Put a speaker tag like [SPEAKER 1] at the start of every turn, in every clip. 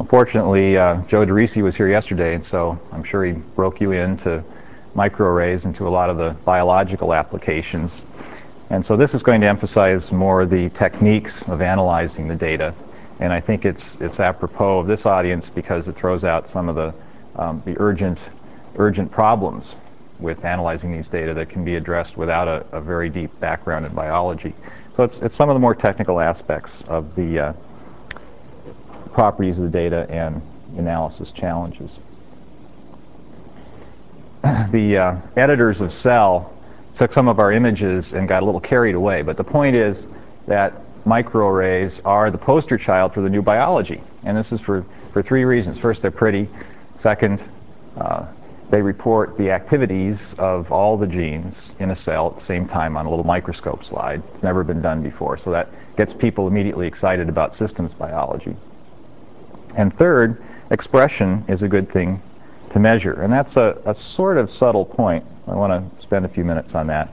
[SPEAKER 1] Unfortunately, Joe DeRisi was here yesterday, and so I'm sure he broke you into microarrays and to a lot of the biological applications. And so this is going to emphasize more the techniques of analyzing the data. And I think it's apropos of this audience because it throws out some of the urgent problems with analyzing these data that can be addressed without a very deep background in biology. So it's some of the more technical aspects of the properties of the data and analysis challenges. The editors of Cell took some of our images and got a little carried away, but the point is that microarrays are the poster child for the new biology, and this is for three reasons. First, they're pretty. Second, they report the activities of all the genes in a cell at the same time on a little microscope slide. It's never been done before, so that gets people immediately excited about systems biology. And third, expression is a good thing to measure, and that's a sort of subtle point. I want to spend a few minutes on that.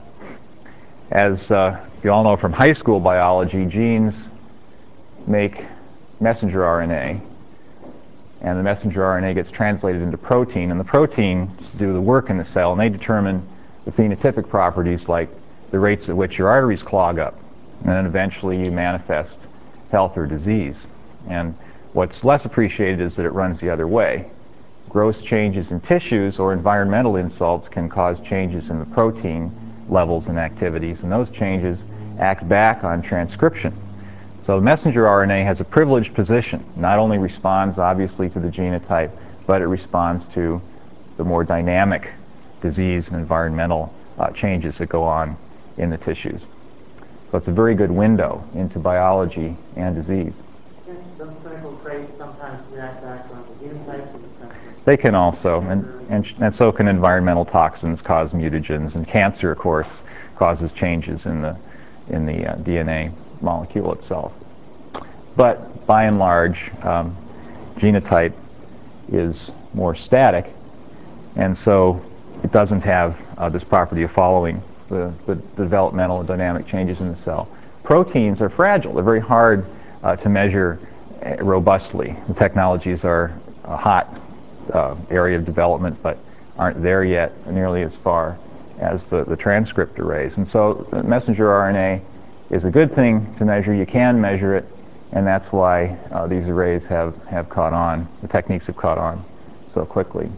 [SPEAKER 1] As you all know from high school biology, genes make messenger RNA, and the messenger RNA gets translated into protein, and the proteins do the work in the cell, and they determine the phenotypic properties like the rates at which your arteries clog up, and then eventually you manifest health or disease. And what's less appreciated is that it runs the other way. Gross changes in tissues or environmental insults can cause changes in the protein levels and activities, and those changes act back on transcription. So the messenger RNA has a privileged position. Not only responds, obviously, to the genotype, but it responds to the more dynamic disease and environmental changes that go on in the tissues. So it's a very good window into biology and disease.
[SPEAKER 2] Those clinical traits sometimes react back on the genotype of the sense.
[SPEAKER 1] They can also, and so can environmental toxins cause mutagens, and cancer, of course, causes changes in the DNA molecule itself. But by and large, genotype is more static, and so it doesn't have this property of following the developmental and dynamic changes in the cell. Proteins are fragile. They're very hard to measure robustly. The technologies are a hot area of development, but aren't there yet nearly as far as the transcript arrays. And so the messenger RNA is a good thing to measure. You can measure it, and that's why these arrays have caught on. The techniques have caught on so quickly.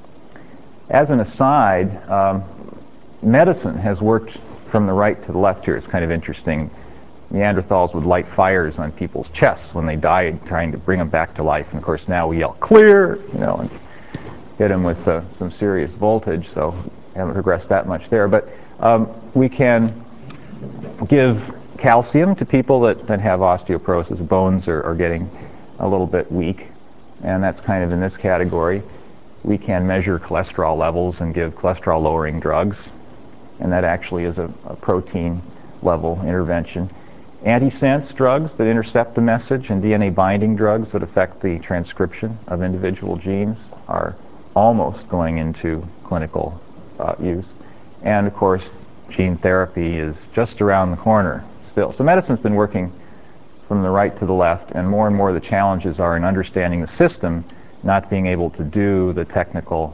[SPEAKER 1] As an aside, medicine has worked from the right to the left here. It's kind of interesting. Neanderthals would light fires on people's chests when they died, trying to bring them back to life. And of course now we yell clear, and hit them with some serious voltage. So haven't progressed that much there. But we can give calcium to people that have osteoporosis. Bones are getting a little bit weak, and that's kind of in this category. We can measure cholesterol levels and give cholesterol-lowering drugs, and that actually is a protein-level intervention. Antisense drugs that intercept the message and DNA-binding drugs that affect the transcription of individual genes are almost going into clinical use. And, of course, gene therapy is just around the corner still. So medicine's been working from the right to the left, and more the challenges are in understanding the system, not being able to do the technical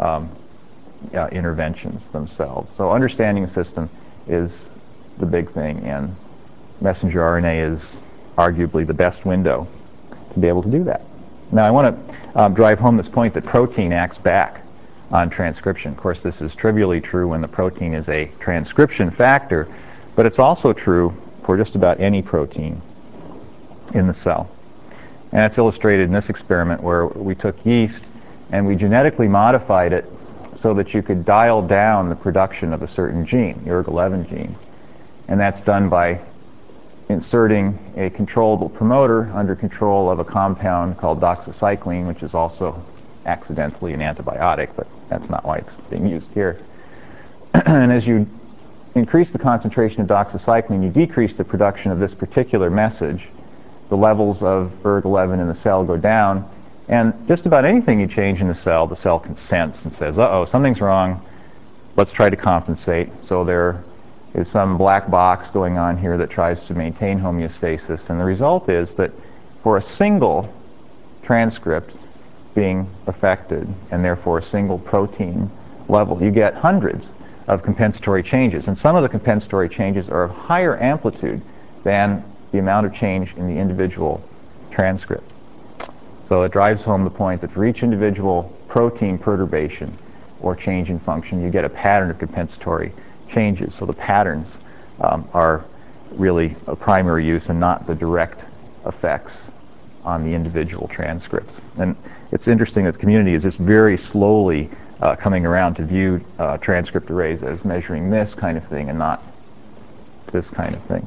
[SPEAKER 1] interventions themselves. So understanding the system is the big thing, and messenger RNA is arguably the best window to be able to do that. Now I want to drive home this point that protein acts back on transcription. Of course, this is trivially true when the protein is a transcription factor, but it's also true for just about any protein in the cell. And that's illustrated in this experiment where we took yeast and we genetically modified it so that you could dial down the production of a certain gene, the ERG11 gene. And that's done by inserting a controllable promoter under control of a compound called doxycycline, which is also accidentally an antibiotic, but that's not why it's being used here. And as you increase the concentration of doxycycline, you decrease the production of this particular message. The levels of ERG11 in the cell go down, and just about anything you change in the cell can sense and says, uh-oh, something's wrong, let's try to compensate. So there is some black box going on here that tries to maintain homeostasis, and the result is that for a single transcript being affected, and therefore a single protein level, you get hundreds of compensatory changes. And some of the compensatory changes are of higher amplitude than the amount of change in the individual transcript. So it drives home the point that for each individual protein perturbation or change in function, you get a pattern of compensatory changes. So the patterns are really a primary use and not the direct effects on the individual transcripts. And it's interesting that the community is just very slowly coming around to view transcript arrays as measuring this kind of thing and not this kind of thing.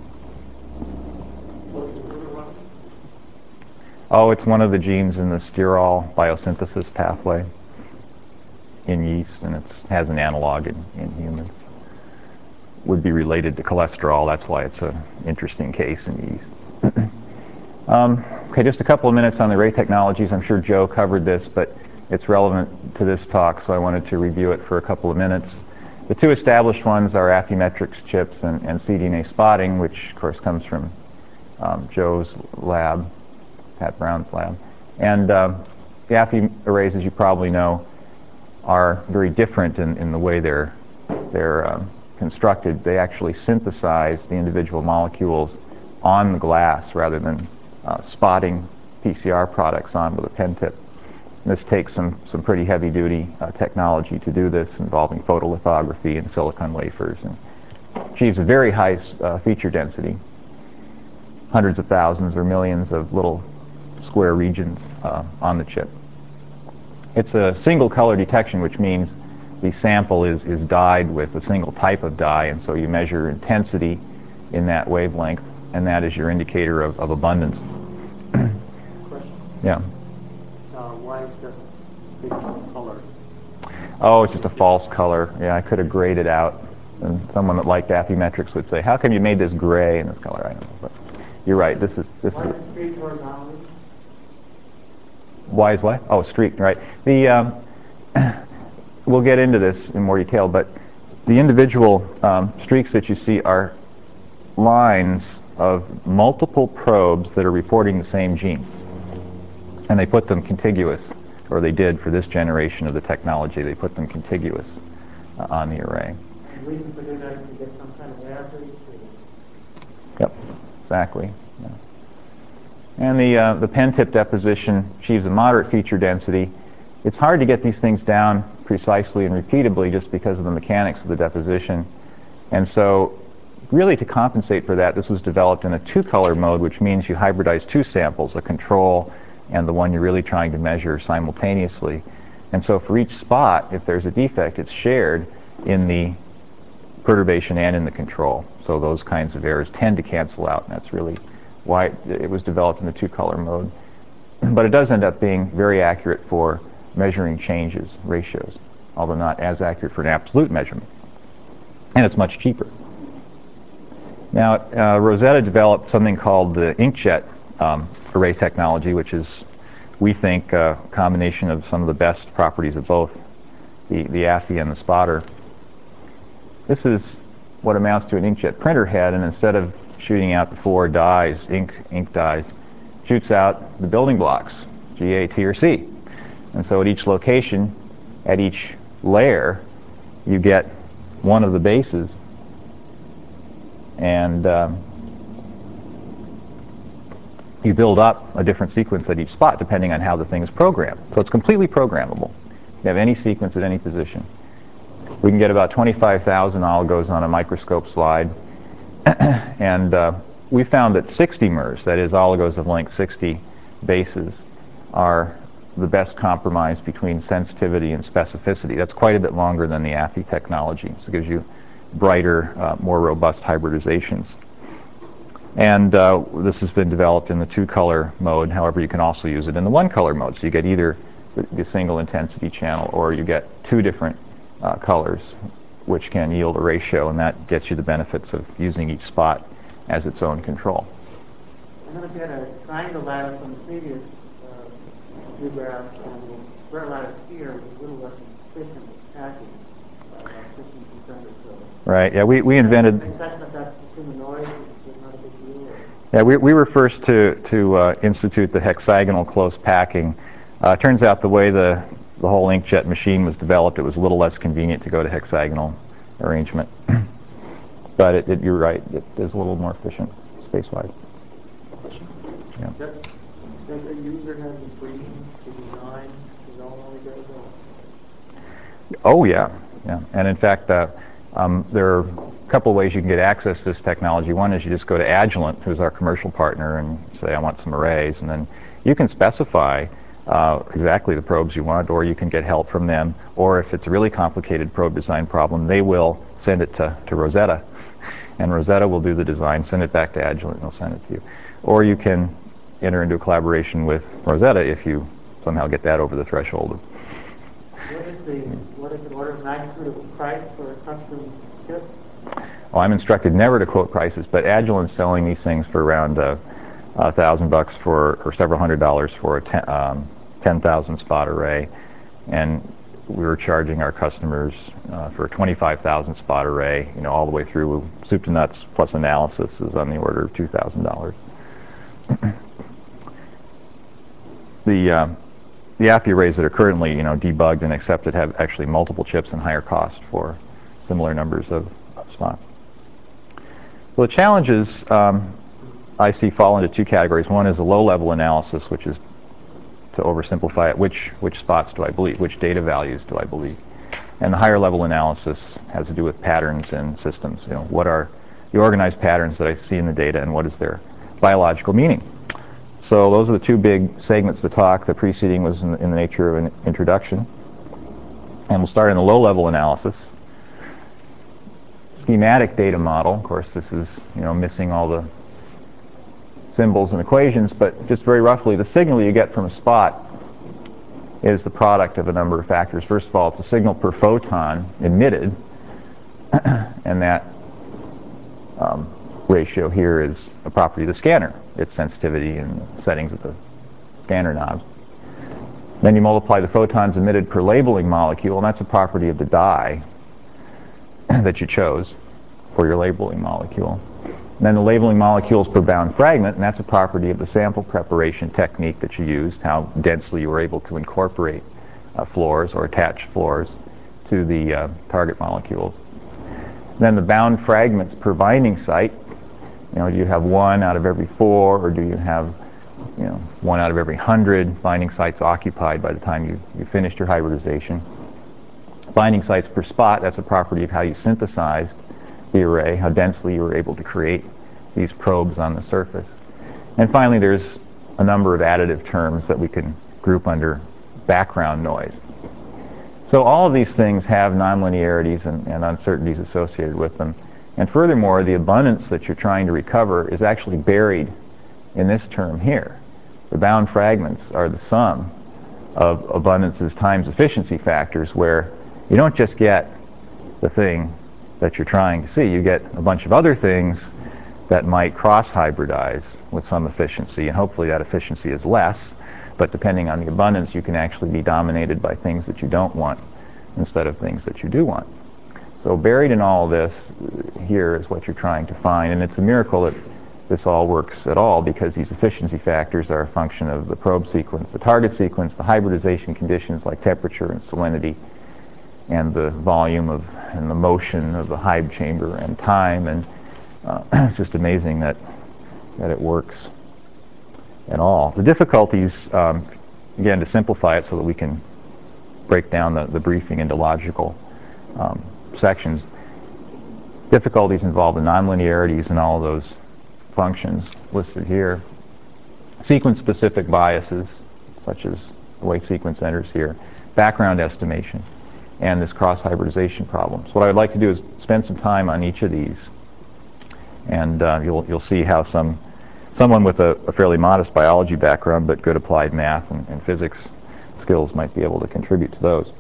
[SPEAKER 1] Oh, it's one of the genes in the sterol biosynthesis pathway in yeast, and it has an analog in humans. Would be related to cholesterol. That's why it's an interesting case in yeast. Okay, just a couple of minutes on the array technologies. I'm sure Joe covered this, but it's relevant to this talk, so I wanted to review it for a couple of minutes. The two established ones are Affymetrix chips and cDNA spotting, which of course comes from Joe's lab, Pat Brown's lab. And the Affy arrays, as you probably know, are very different in the way they're constructed. They actually synthesize the individual molecules on the glass rather than spotting PCR products on with a pen tip. This takes some pretty heavy-duty technology to do this, involving photolithography and silicon wafers, and achieves a very high feature density, hundreds of thousands or millions of little square regions on the chip. It's a single color detection, which means the sample is dyed with a single type of dye, and so you measure intensity in that wavelength, and that is your indicator of abundance.
[SPEAKER 2] Question.
[SPEAKER 1] Yeah.
[SPEAKER 2] Why is the big color?
[SPEAKER 1] Oh, it's just a false color. Yeah, I could have grayed it out. And someone that liked Affymetrix would say, "How come you made this gray in this color?" I don't know, but you're right. This is.
[SPEAKER 2] Why is the street horizontal?
[SPEAKER 1] Why is what? Oh, streak, right. The we'll get into this in more detail, but the individual streaks that you see are lines of multiple probes that are reporting the same gene. And they put them contiguous, or they did for this generation of the technology. They put them contiguous on the array.
[SPEAKER 2] And the reason for doing that is to get some kind of average?
[SPEAKER 1] Yep, exactly. Yeah. And the pen tip deposition achieves a moderate feature density. It's hard to get these things down precisely and repeatably just because of the mechanics of the deposition. And so really to compensate for that, this was developed in a two-color mode, which means you hybridize two samples, a control and the one you're really trying to measure simultaneously. And so for each spot, if there's a defect, it's shared in the perturbation and in the control. So those kinds of errors tend to cancel out, and that's really why it was developed in the two-color mode. But it does end up being very accurate for measuring changes, ratios, although not as accurate for an absolute measurement. And it's much cheaper. Now, Rosetta developed something called the inkjet array technology, which is, we think, a combination of some of the best properties of both the Affy and the spotter. This is what amounts to an inkjet printer head, and instead of shooting out the four dyes, ink dyes, shoots out the building blocks, G, A, T, or C. And so at each location, at each layer, you get one of the bases, and you build up a different sequence at each spot depending on how the thing is programmed. So it's completely programmable. You have any sequence at any position. We can get about 25,000 oligos on a microscope slide. And we found that 60 mers, that is oligos of length 60 bases, are the best compromise between sensitivity and specificity. That's quite a bit longer than the Affy technology. So it gives you brighter, more robust hybridizations. And this has been developed in the two-color mode. However, you can also use it in the one-color mode. So you get either the single intensity channel, or you get two different colors, which can yield a ratio, and that gets you the benefits of using each spot as its own control.
[SPEAKER 2] I'm going to get a triangle lattice from the previous view graph, and the square lattice here is a little less efficient packing, about 15% or so.
[SPEAKER 1] Right. Yeah, we invented.
[SPEAKER 2] That's assuming noise. It's not a big deal.
[SPEAKER 1] Yeah, we were first to institute the hexagonal close packing. Turns out the way the whole inkjet machine was developed, it was a little less convenient to go to hexagonal arrangement. But you're right, it is a little more efficient space-wise. Yeah.
[SPEAKER 2] Does a user have the freedom to design his own oligo?
[SPEAKER 1] Oh, yeah. Yeah. And in fact, there are a couple of ways you can get access to this technology. One is you just go to Agilent, who's our commercial partner, and say, I want some arrays. And then you can specify exactly the probes you want, or you can get help from them. Or if it's a really complicated probe design problem, they will send it to Rosetta. And Rosetta will do the design, send it back to Agilent, and they'll send it to you. Or you can enter into a collaboration with Rosetta if you somehow get that over the threshold.
[SPEAKER 2] What is the order of magnitude of the price for a custom chip?
[SPEAKER 1] Well, I'm instructed never to quote prices, but Agilent's selling these things for around $1,000 or several $100s for a 10,000 spot array, and we were charging our customers for a 25,000 spot array, all the way through soup to nuts plus analysis is on the order of $2,000. The AFI arrays that are currently, debugged and accepted have actually multiple chips and higher cost for similar numbers of spots. Well, the challenges I see fall into two categories. One is a low-level analysis, which is, to oversimplify it, which spots do I believe, which data values do I believe? And the higher-level analysis has to do with patterns and systems. What are the organized patterns that I see in the data, and what is their biological meaning? So those are the two big segments of the talk. The preceding was in the nature of an introduction. And we'll start in the low-level analysis. Schematic data model. Of course, this is missing all the symbols and equations, but just very roughly, the signal you get from a spot is the product of a number of factors. First of all, it's a signal per photon emitted, and that ratio here is a property of the scanner, its sensitivity and settings of the scanner knobs. Then you multiply the photons emitted per labeling molecule, and that's a property of the dye that you chose for your labeling molecule. And then the labeling molecules per bound fragment, and that's a property of the sample preparation technique that you used, how densely you were able to incorporate fluors or attach fluors to the target molecules. Then the bound fragments per binding site. Do you have 1 out of every 4, or do you have 1 out of every 100 binding sites occupied by the time you finished your hybridization? Binding sites per spot, that's a property of how you synthesized the array, how densely you were able to create these probes on the surface. And finally, there's a number of additive terms that we can group under background noise. So all of these things have nonlinearities and uncertainties associated with them. And furthermore, the abundance that you're trying to recover is actually buried in this term here. The bound fragments are the sum of abundances times efficiency factors, where you don't just get the thing that you're trying to see. You get a bunch of other things that might cross-hybridize with some efficiency, and hopefully that efficiency is less. But depending on the abundance, you can actually be dominated by things that you don't want instead of things that you do want. So buried in all of this here is what you're trying to find, and it's a miracle that this all works at all, because these efficiency factors are a function of the probe sequence, the target sequence, the hybridization conditions like temperature and salinity, and the volume and the motion of the Hive chamber and time, and it's just amazing that it works at all. The difficulties, again, to simplify it so that we can break down the briefing into logical sections, difficulties involve the nonlinearities in all of those functions listed here, sequence-specific biases, such as the way sequence enters here, background estimation, and this cross-hybridization problem. So what I would like to do is spend some time on each of these, and you'll see how someone with a fairly modest biology background but good applied math and physics skills might be able to contribute to those.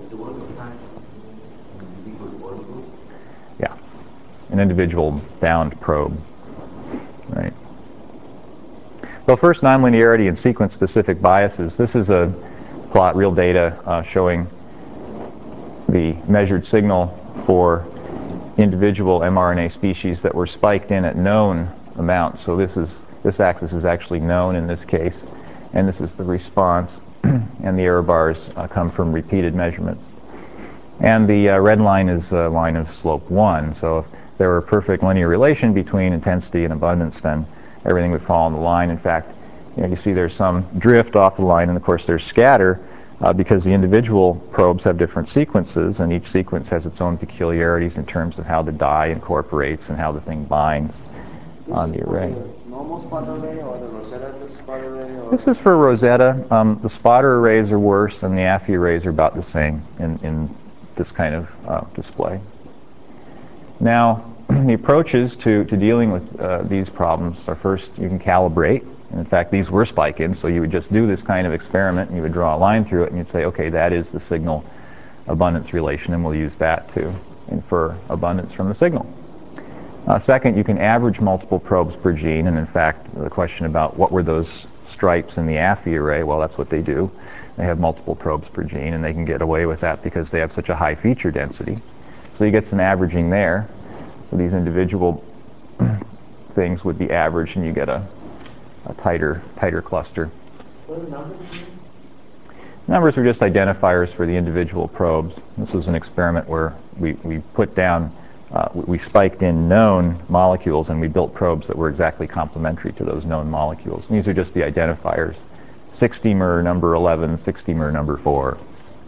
[SPEAKER 1] Yeah, an individual bound probe, right? Well, first, nonlinearity and sequence-specific biases. This is a plot, real data, showing the measured signal for individual mRNA species that were spiked in at known amounts. So this is This axis is actually known in this case, and this is the response, and the error bars come from repeated measurements. And the red line is a line of slope 1. So if there were a perfect linear relation between intensity and abundance, then everything would fall on the line. In fact, you see there's some drift off the line, and of course there's scatter because the individual probes have different sequences, and each sequence has its own peculiarities in terms of how the dye incorporates and how the thing binds on the array.
[SPEAKER 3] Normal spot array or the Rosetta spot array? Or
[SPEAKER 1] This is for Rosetta. The spotter arrays are worse, and the Affy arrays are about the same in this kind of display. Now, the approaches to dealing with these problems are, first, you can calibrate. And in fact, these were spike-ins, so you would just do this kind of experiment, and you would draw a line through it, and you'd say, okay, that is the signal abundance relation, and we'll use that to infer abundance from the signal. Second, you can average multiple probes per gene, and in fact, the question about what were those stripes in the Affy array, well, that's what they do. They have multiple probes per gene, and they can get away with that because they have such a high feature density. So you get some averaging there. So these individual things would be averaged, and you get a tighter cluster.
[SPEAKER 2] What are the numbers?
[SPEAKER 1] Numbers are just identifiers for the individual probes. This was an experiment where we put down, we spiked in known molecules, and we built probes that were exactly complementary to those known molecules. And these are just the identifiers. 60mer number 11, 60mer number 4.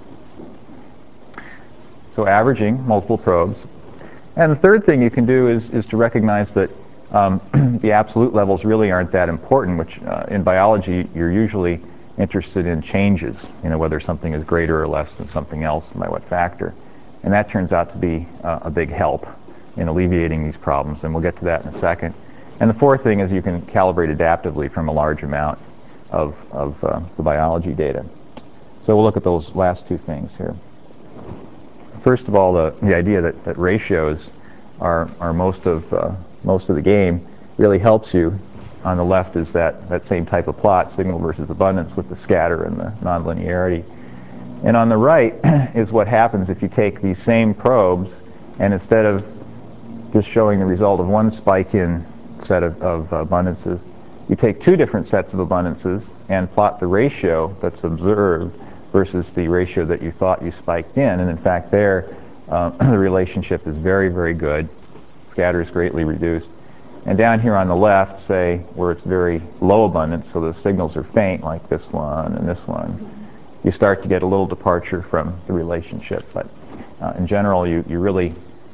[SPEAKER 1] So averaging multiple probes. And the third thing you can do is to recognize that the absolute levels really aren't that important, which in biology you're usually interested in changes, whether something is greater or less than something else and by what factor. And that turns out to be a big help in alleviating these problems, and we'll get to that in a second. And the fourth thing is you can calibrate adaptively from a large amount of the biology data. So we'll look at those last two things here. First of all, the idea that ratios are most of the game really helps you. On the left is that same type of plot, signal versus abundance, with the scatter and the nonlinearity. And on the right is what happens if you take these same probes, and instead of just showing the result of one spike-in set of abundances, you take two different sets of abundances and plot the ratio that's observed versus the ratio that you thought you spiked in. And in fact, there, the relationship is very, very good. Scatter is greatly reduced. And down here on the left, say, where it's very low abundance, so the signals are faint, like this one and this one, you start to get a little departure from the relationship. But in general, you really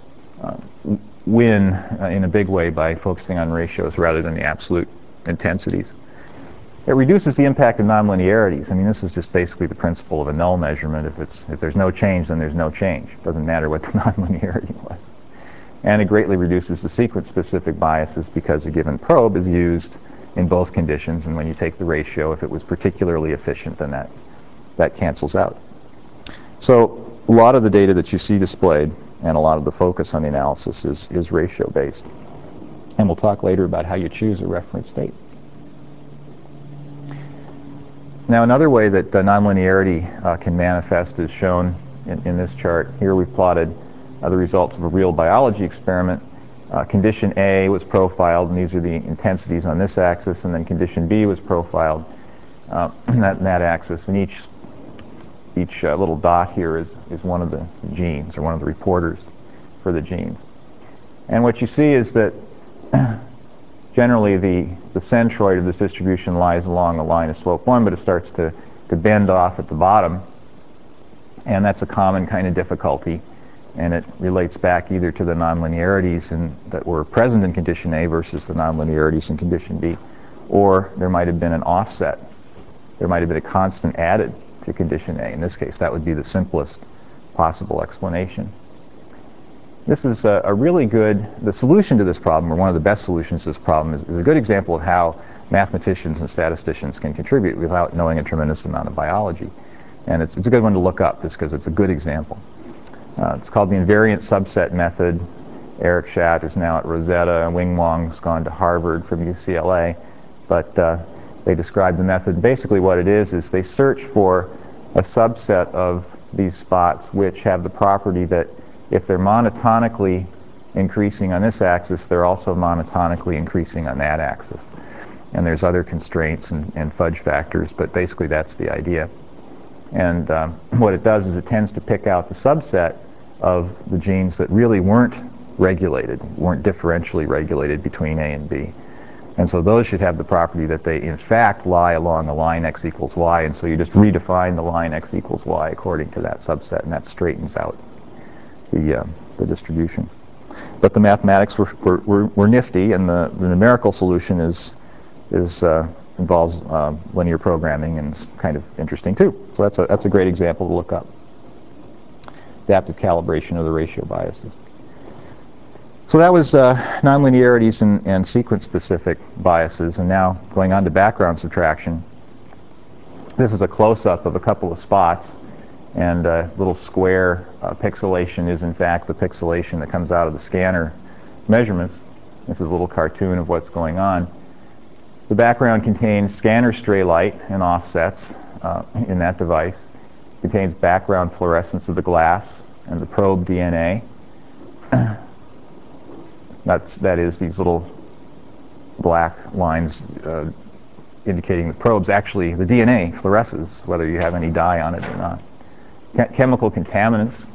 [SPEAKER 1] win in a big way by focusing on ratios rather than the absolute intensities. It reduces the impact of nonlinearities. I mean, this is just basically the principle of a null measurement. If there's no change, then there's no change. It doesn't matter what the nonlinearity was. And it greatly reduces the sequence-specific biases because a given probe is used in both conditions, and when you take the ratio, if it was particularly efficient, then that cancels out. So a lot of the data that you see displayed and a lot of the focus on the analysis is ratio-based. And we'll talk later about how you choose a reference state. Now, another way that nonlinearity can manifest is shown in this chart. Here we've plotted the results of a real biology experiment. Condition A was profiled, and these are the intensities on this axis, and then condition B was profiled in that axis. And each little dot here is one of the genes, or one of the reporters for the genes. And what you see is that generally the centroid of this distribution lies along a line of slope 1, but it starts to bend off at the bottom. And that's a common kind of difficulty. And it relates back either to the nonlinearities that were present in condition A versus the nonlinearities in condition B, or there might have been an offset. There might have been a constant added to condition A. In this case, that would be the simplest possible explanation. This is a really good, the solution to this problem, or one of the best solutions to this problem, is a good example of how mathematicians and statisticians can contribute without knowing a tremendous amount of biology. And it's a good one to look up just because it's a good example. It's called the invariant subset method. Eric Schadt is now at Rosetta, and Wing Wong's gone to Harvard from UCLA. But they describe the method. Basically what it is they search for a subset of these spots which have the property that if they're monotonically increasing on this axis, they're also monotonically increasing on that axis. And there's other constraints and fudge factors, but basically that's the idea. And what it does is it tends to pick out the subset of the genes that really weren't regulated, weren't differentially regulated between A and B. And so those should have the property that they, in fact, lie along the line x equals y, and so you just redefine the line x equals y according to that subset, and that straightens out the distribution. But the mathematics were nifty, and the numerical solution involves linear programming, and it's kind of interesting too. So that's a great example to look up. Adaptive calibration of the ratio biases. So that was nonlinearities and sequence-specific biases, and now going on to background subtraction. This is a close-up of a couple of spots, and a little square pixelation is in fact the pixelation that comes out of the scanner measurements. This is a little cartoon of what's going on. The background contains scanner stray light and offsets in that device. It contains background fluorescence of the glass and the probe DNA. That is these little black lines indicating the probes. Actually, the DNA fluoresces whether you have any dye on it or not. Chemical contaminants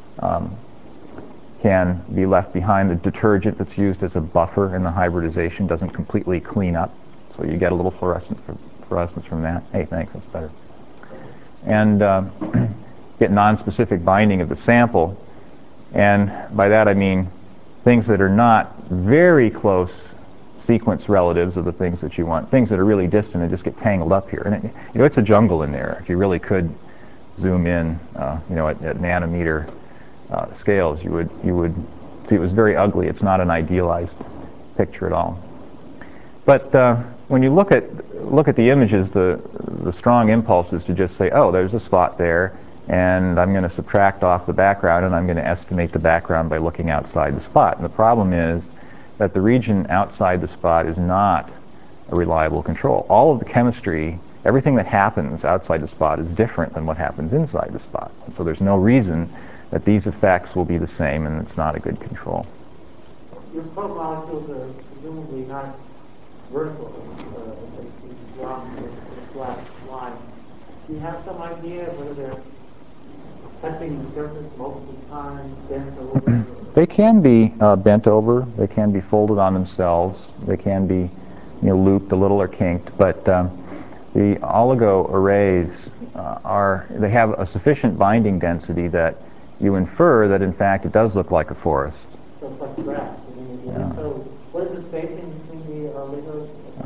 [SPEAKER 1] can be left behind. The detergent that's used as a buffer in the hybridization doesn't completely clean up, so you get a little fluorescence from that. Hey, thanks, that's better. And get nonspecific binding of the sample, and by that I mean things that are not very close sequence relatives of the things that you want. Things that are really distant and just get tangled up here. And it's a jungle in there. If you really could zoom in, at nanometer scales, you would see it was very ugly. It's not an idealized picture at all. But when you look at the images, the strong impulse is to just say, oh, there's a spot there, and I'm going to subtract off the background, and I'm going to estimate the background by looking outside the spot. And the problem is that the region outside the spot is not a reliable control. All of the chemistry, everything that happens outside the spot is different than what happens inside the spot. And so there's no reason that these effects will be the same, and it's not a good control.
[SPEAKER 2] Your probe molecules are presumably not vertical, they drop to a flat line. Do you have some idea of whether they're touching the surface multiple times, bent over?
[SPEAKER 1] They can be bent over. They can be folded on themselves. They can be, looped a little or kinked. But the oligo arrays they have a sufficient binding density that you infer that in fact it does look like a forest.
[SPEAKER 2] So it's like grass. So what is the spacing between the oligos?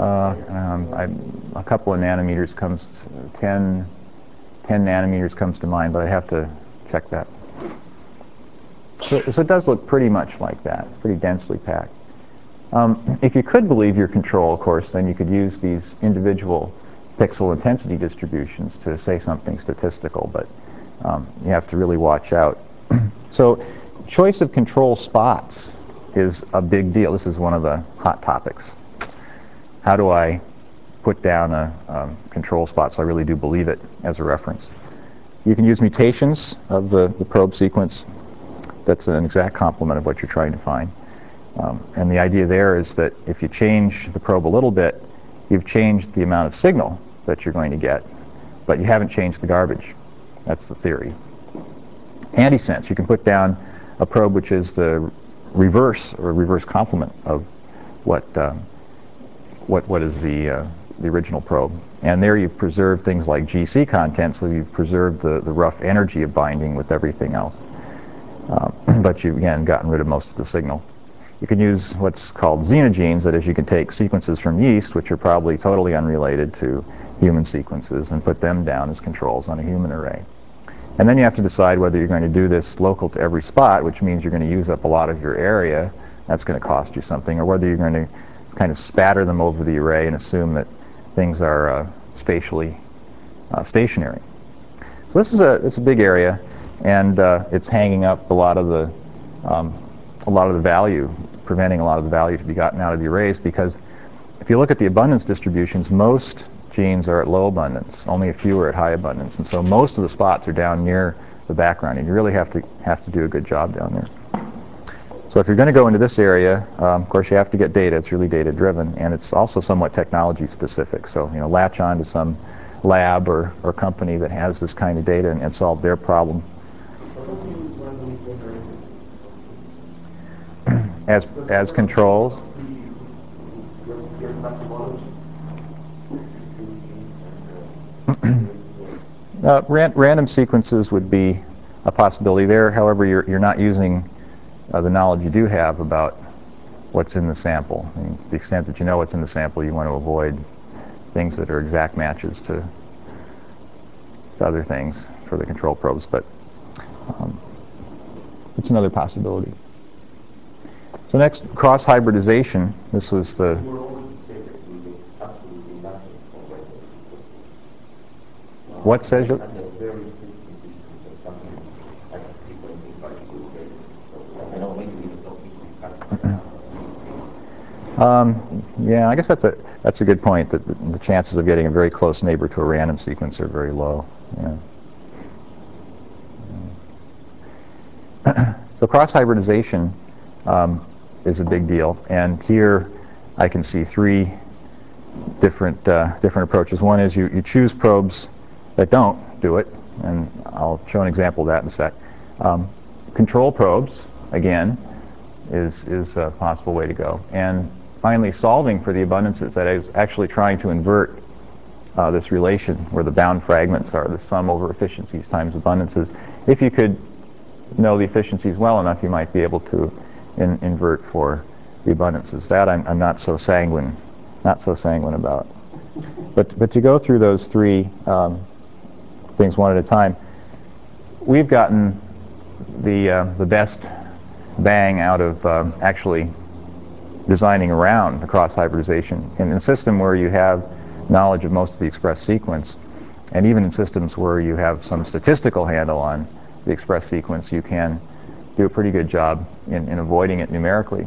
[SPEAKER 1] A couple of nanometers comes to 10 nanometers comes to mind, but I have to check that. So it does look pretty much like that, pretty densely packed. If you could believe your control, of course, then you could use these individual pixel intensity distributions to say something statistical, but you have to really watch out. So choice of control spots is a big deal. This is one of the hot topics. How do I put down a control spot so I really do believe it as a reference? You can use mutations of the probe sequence. That's an exact complement of what you're trying to find. And the idea there is that if you change the probe a little bit, you've changed the amount of signal that you're going to get, but you haven't changed the garbage. That's the theory. Antisense, you can put down a probe which is the reverse or reverse complement of what is the original probe. And there you've preserved things like GC content, so you've preserved the rough energy of binding with everything else. But you've, again, gotten rid of most of the signal. You can use what's called xenogenes, that is, you can take sequences from yeast, which are probably totally unrelated to human sequences, and put them down as controls on a human array. And then you have to decide whether you're going to do this local to every spot, which means you're going to use up a lot of your area. That's going to cost you something, or whether you're going to kind of spatter them over the array and assume that things are spatially stationary. So this is a big area, and it's hanging up a lot of the value, preventing a lot of the value to be gotten out of the arrays, because if you look at the abundance distributions, most genes are at low abundance, only a few are at high abundance, and so most of the spots are down near the background, and you really have to do a good job down there. So if you're going to go into this area, of course you have to get data. It's really data driven, and it's also somewhat technology specific. So latch on to some lab or company that has this kind of data and solve their problem. As controls. Random sequences would be a possibility there. However, you're not using the knowledge you do have about what's in the sample. And to the extent that you know what's in the sample, you want to avoid things that are exact matches to other things for the control probes. But it's another possibility. So next, cross-hybridization. This was the... What says you... Yeah, I guess that's a good point. That the chances of getting a very close neighbor to a random sequence are very low. Yeah. So cross-hybridization is a big deal, and here I can see three different approaches. One is you choose probes that don't do it, and I'll show an example of that in a sec. Control probes, again, is a possible way to go. And finally, solving for the abundances, that is actually trying to invert this relation where the bound fragments are the sum over efficiencies times abundances. If you could know the efficiencies well enough, you might be able to invert for the abundances. That I'm not so sanguine about. But to go through those three things one at a time, we've gotten the best bang out of actually designing around the cross-hybridization in a system where you have knowledge of most of the express sequence, and even in systems where you have some statistical handle on the express sequence, you can do a pretty good job in avoiding it numerically.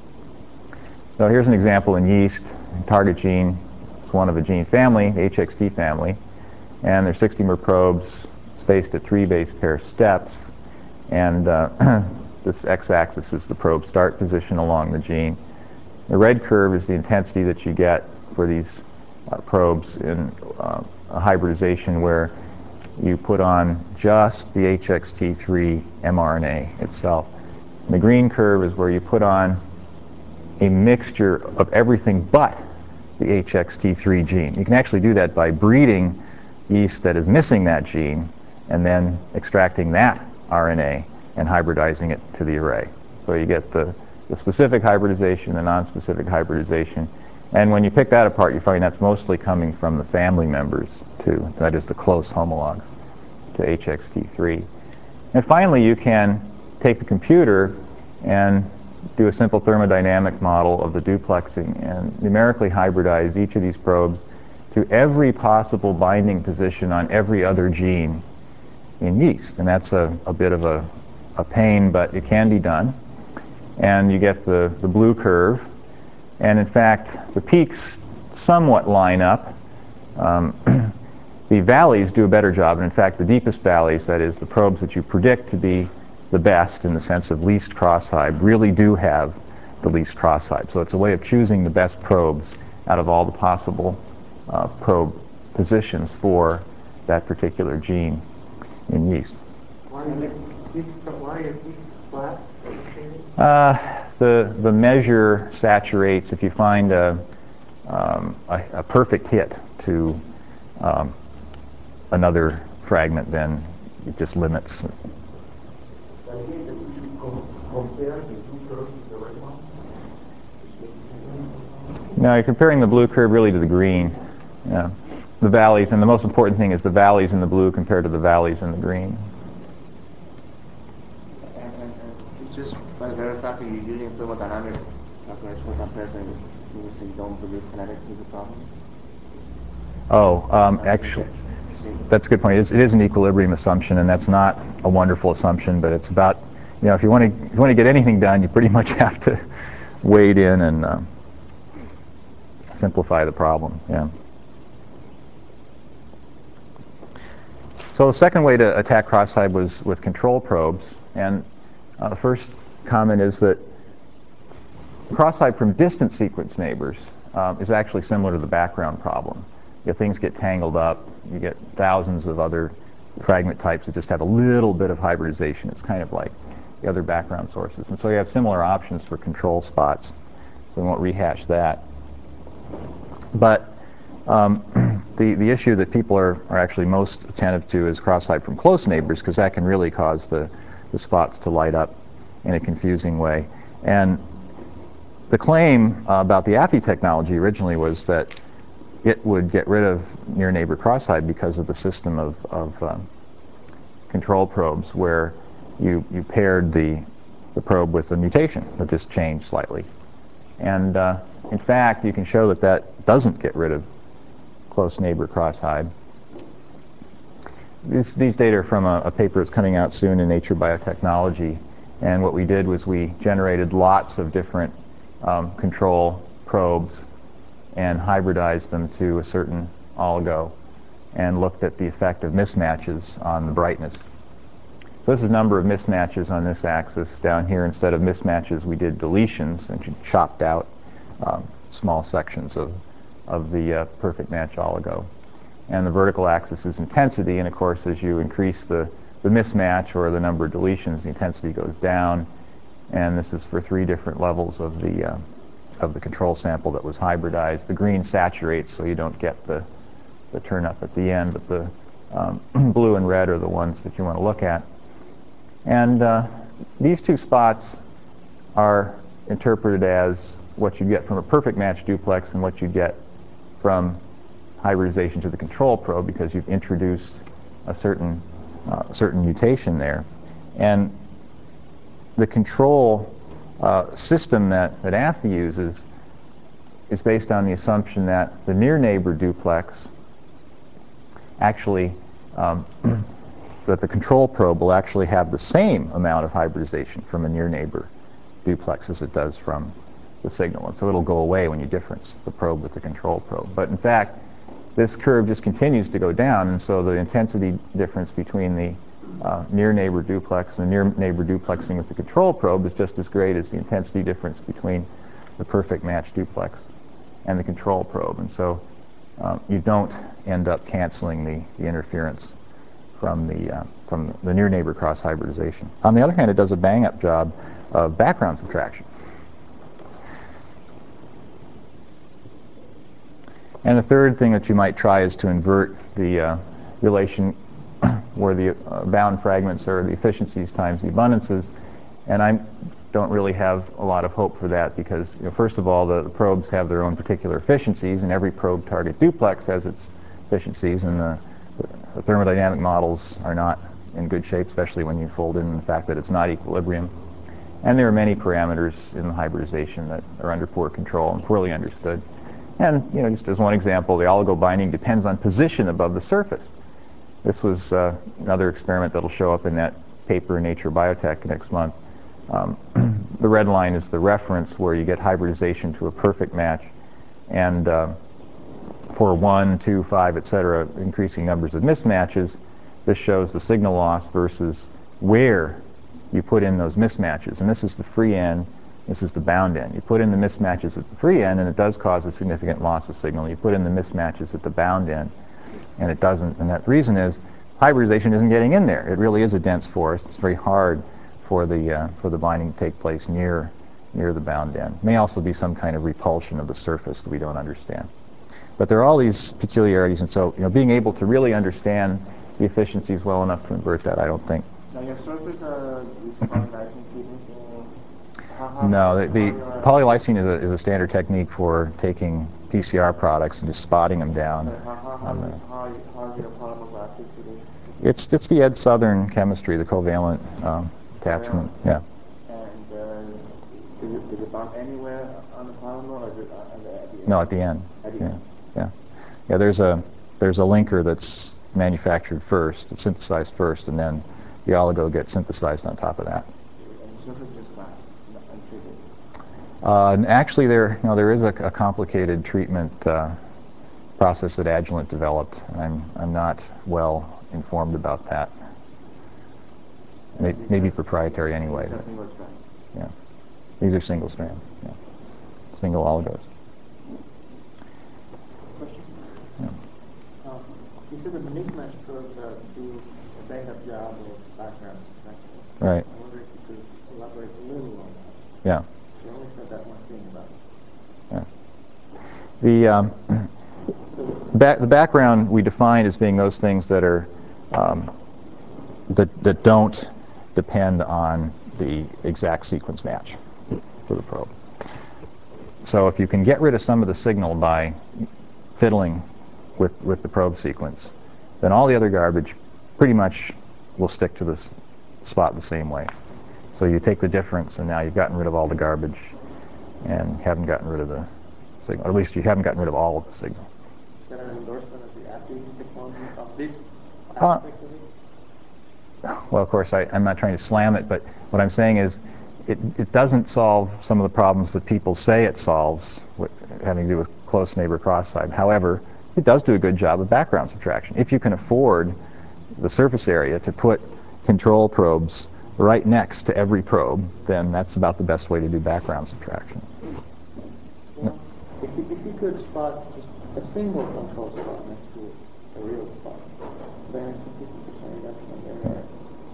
[SPEAKER 1] So here's an example in yeast. Target gene is one of a gene family, the HXT family, and there's 60-mer probes spaced at 3 base pair steps, and this x-axis is the probe start position along the gene. The red curve is the intensity that you get for these probes in a hybridization where you put on just the HXT3 mRNA itself. And the green curve is where you put on a mixture of everything but the HXT3 gene. You can actually do that by breeding yeast that is missing that gene and then extracting that RNA and hybridizing it to the array. So you get the specific hybridization, the non-specific hybridization. And when you pick that apart, you find that's mostly coming from the family members, too. That is the close homologs to HXT3. And finally, you can take the computer and do a simple thermodynamic model of the duplexing and numerically hybridize each of these probes to every possible binding position on every other gene in yeast. And that's a bit of a pain, but it can be done. And you get the blue curve. And in fact, the peaks somewhat line up. The valleys do a better job. And in fact, the deepest valleys, that is, the probes that you predict to be the best in the sense of least cross-hyb, really do have the least cross-hyb. So it's a way of choosing the best probes out of all the possible probe positions for that particular gene in yeast.
[SPEAKER 2] Why are your peaks flat?
[SPEAKER 1] The measure saturates. If you find a perfect hit to another fragment, then it just limits. No, you're comparing the blue curve really to the green. Yeah. The valleys, and the most important thing is the valleys in the blue compared to the valleys in the green.
[SPEAKER 3] And it's just by the very fact that you're using thermodynamic calculation for comparison, you don't believe kinetics is a problem?
[SPEAKER 1] Actually, that's a good point. It is an equilibrium assumption, and that's not a wonderful assumption, but it's about, if you want to get anything done, you pretty much have to wade in and simplify the problem. Yeah. So the second way to attack cross-hyb was with control probes, and the first comment is that cross-hide from distant sequence neighbors is actually similar to the background problem. If things get tangled up, you get thousands of other fragment types that just have a little bit of hybridization. It's kind of like the other background sources. And so you have similar options for control spots. So we won't rehash that. But the issue that people are actually most attentive to is cross-hide from close neighbors, because that can really cause the spots to light up in a confusing way. And the claim about the AFI technology originally was that it would get rid of near-neighbor cross-hide because of the system of control probes where you paired the probe with a mutation that just changed slightly. And in fact, you can show that that doesn't get rid of close neighbor cross-hide. These data are from a paper that's coming out soon in Nature Biotechnology. And what we did was we generated lots of different control probes and hybridized them to a certain oligo and looked at the effect of mismatches on the brightness. So this is the number of mismatches on this axis. Down here, instead of mismatches, we did deletions and chopped out small sections of the perfect match oligo. And the vertical axis is intensity, and of course, as you increase the mismatch or the number of deletions, the intensity goes down. And this is for 3 different levels of the control sample that was hybridized. The green saturates, so you don't get the turn up at the end, but the blue and red are the ones that you want to look at. And these 2 spots are interpreted as what you get from a perfect match duplex and what you get from hybridization to the control probe, because you've introduced a certain mutation there. And the control system that AFI uses is based on the assumption that the near-neighbor duplex actually, that the control probe will actually have the same amount of hybridization from a near-neighbor duplex as it does from the signal. And so it'll go away when you difference the probe with the control probe. But in fact, this curve just continues to go down, and so the intensity difference between the near-neighbor duplex and the near-neighbor duplexing with the control probe is just as great as the intensity difference between the perfect match duplex and the control probe. And so you don't end up canceling the interference from the near-neighbor cross-hybridization. On the other hand, it does a bang-up job of background subtraction. And the third thing that you might try is to invert the relation where the bound fragments are the efficiencies times the abundances. And I don't really have a lot of hope for that because, first of all, the probes have their own particular efficiencies, and every probe target duplex has its efficiencies, and the thermodynamic models are not in good shape, especially when you fold in the fact that it's not equilibrium. And there are many parameters in the hybridization that are under poor control and poorly understood. And just as one example, the oligo binding depends on position above the surface. This was another experiment that will show up in that paper in Nature Biotech next month. The red line is the reference where you get hybridization to a perfect match, and for 1, 2, 5, etc., increasing numbers of mismatches, this shows the signal loss versus where you put in those mismatches. And this is the free end. This is the bound end. You put in the mismatches at the free end, and it does cause a significant loss of signal. You put in the mismatches at the bound end, and it doesn't. And that reason is hybridization isn't getting in there. It really is a dense forest. It's very hard for the binding to take place near the bound end. It may also be some kind of repulsion of the surface that we don't understand. But there are all these peculiarities, and so being able to really understand the efficiencies well enough to invert that, I don't think.
[SPEAKER 3] Now your surface is polylysine treatment.
[SPEAKER 1] No, the polylysine is a standard technique for taking PCR products and just spotting them down.
[SPEAKER 3] How is your polymer plasticity?
[SPEAKER 1] It's the Ed Southern chemistry, the covalent attachment. Yeah.
[SPEAKER 3] And is it bound anywhere on the polymer, or is it at the end?
[SPEAKER 1] No, at the end.
[SPEAKER 3] At the end.
[SPEAKER 1] Yeah. There's a linker that's manufactured first. It's synthesized first, and then the oligo gets synthesized on top of that.
[SPEAKER 3] And the surface is just flat, untreated.
[SPEAKER 1] And actually, there is a complicated treatment process that Agilent developed. I'm not well informed about that. Maybe proprietary anyway.
[SPEAKER 3] It's a single strand.
[SPEAKER 1] Yeah, these are single strands. Yeah. single oligos.
[SPEAKER 3] Question?
[SPEAKER 1] Yeah.
[SPEAKER 3] You said that the mismatch probes do a bang-up job of background protection.
[SPEAKER 1] Right.
[SPEAKER 3] I wonder if you could elaborate a little on that.
[SPEAKER 1] Yeah.
[SPEAKER 3] You only said that one thing about it.
[SPEAKER 1] Yeah. The background we define as being those things that are that don't depend on the exact sequence match for the probe. So if you can get rid of some of the signal by fiddling with the probe sequence, then all the other garbage pretty much will stick to this spot the same way. So you take the difference, and now you've gotten rid of all the garbage and haven't gotten rid of the signal. Or at least you haven't gotten rid of all of the signal.
[SPEAKER 3] Is that an endorsement of the acquisition technology of this aspect of it?
[SPEAKER 1] Well, of course, I'm not trying to slam it, but what I'm saying is it doesn't solve some of the problems that people say it solves, having to do with close neighbor cross-side. However, it does do a good job of background subtraction. If you can afford the surface area to put control probes right next to every probe, then that's about the best way to do background subtraction.
[SPEAKER 3] Well, if you could spot just a single control spot next to a real spot, then it's a 50% reduction of the error.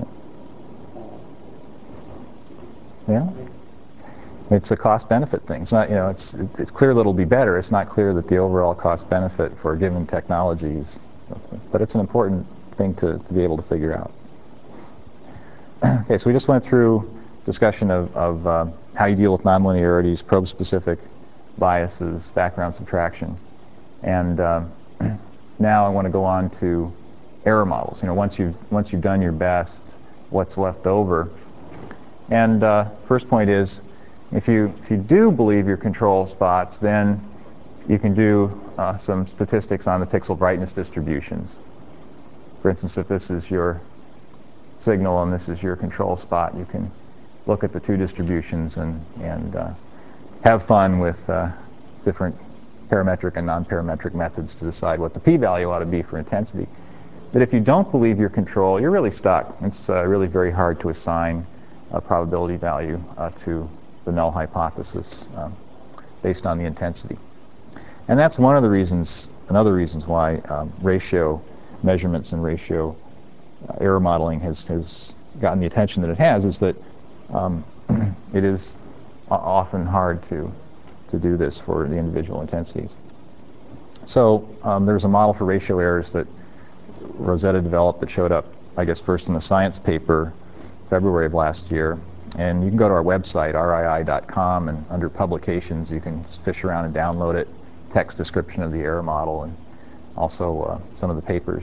[SPEAKER 1] Yeah. It's a cost-benefit thing. It's not, it's clear that it'll be better. It's not clear that the overall cost-benefit for a given technology is, but it's an important thing to be able to figure out. Okay, so we just went through discussion of how you deal with nonlinearities, probe-specific biases, background subtraction, and now I want to go on to error models. Once you've done your best, what's left over? And first point is, if you do believe your control spots, then you can do some statistics on the pixel brightness distributions. For instance, if this is your signal and this is your control spot, you can look at the two distributions and have fun with different parametric and non-parametric methods to decide what the p-value ought to be for intensity. But if you don't believe your control, you're really stuck. It's really very hard to assign a probability value to the null hypothesis based on the intensity. And that's one of the reasons, another reasons why ratio measurements and ratio error modeling has gotten the attention that it has, is that it is often hard to do this for the individual intensities. So there's a model for ratio errors that Rosetta developed that showed up, I guess, first in the Science paper February of last year. And you can go to our website, rii.com, and under Publications, you can fish around and download it, text description of the error model, and also some of the papers.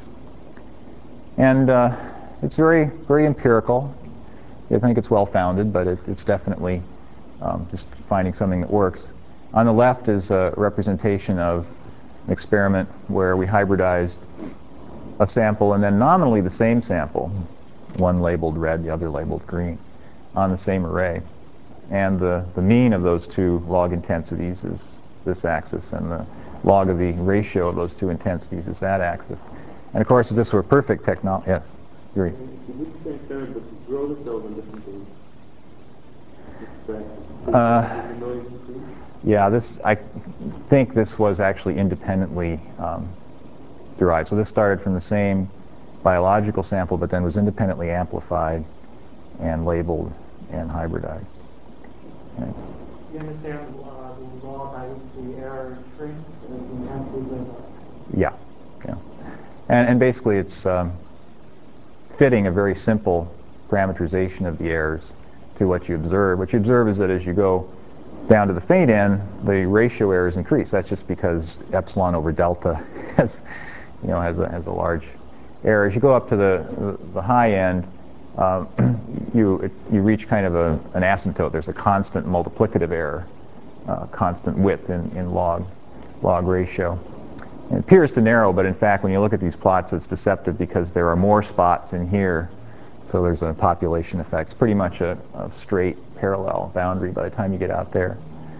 [SPEAKER 1] And it's very, very empirical. I think it's well-founded, but it's definitely just finding something that works. On the left is a representation of an experiment where we hybridized a sample and then nominally the same sample, one labeled red, the other labeled green, on the same array. And the mean of those two log intensities is this axis, and the log of the ratio of those two intensities is that axis. And of course, if this were perfect technology, yes, Yuri.
[SPEAKER 3] You did the same experiment, but you grow the cells on different days.
[SPEAKER 1] Yeah, I think this was actually independently derived. So this started from the same biological sample, but then was independently amplified and labeled and hybridized. Right.
[SPEAKER 2] You understand the law by which the error shrinks as the intensity goes up?
[SPEAKER 1] Yeah, yeah. And basically it's fitting a very simple parameterization of the errors to what you observe. What you observe is that as you go down to the faint end, the ratio errors increase. That's just because epsilon over delta has a large error. As you go up to the high end, you reach kind of an asymptote. There's a constant multiplicative error, constant width in log ratio. It appears to narrow, but in fact, when you look at these plots, it's deceptive because there are more spots in here. So there's a population effect. It's pretty much a straight parallel boundary by the time you get out there.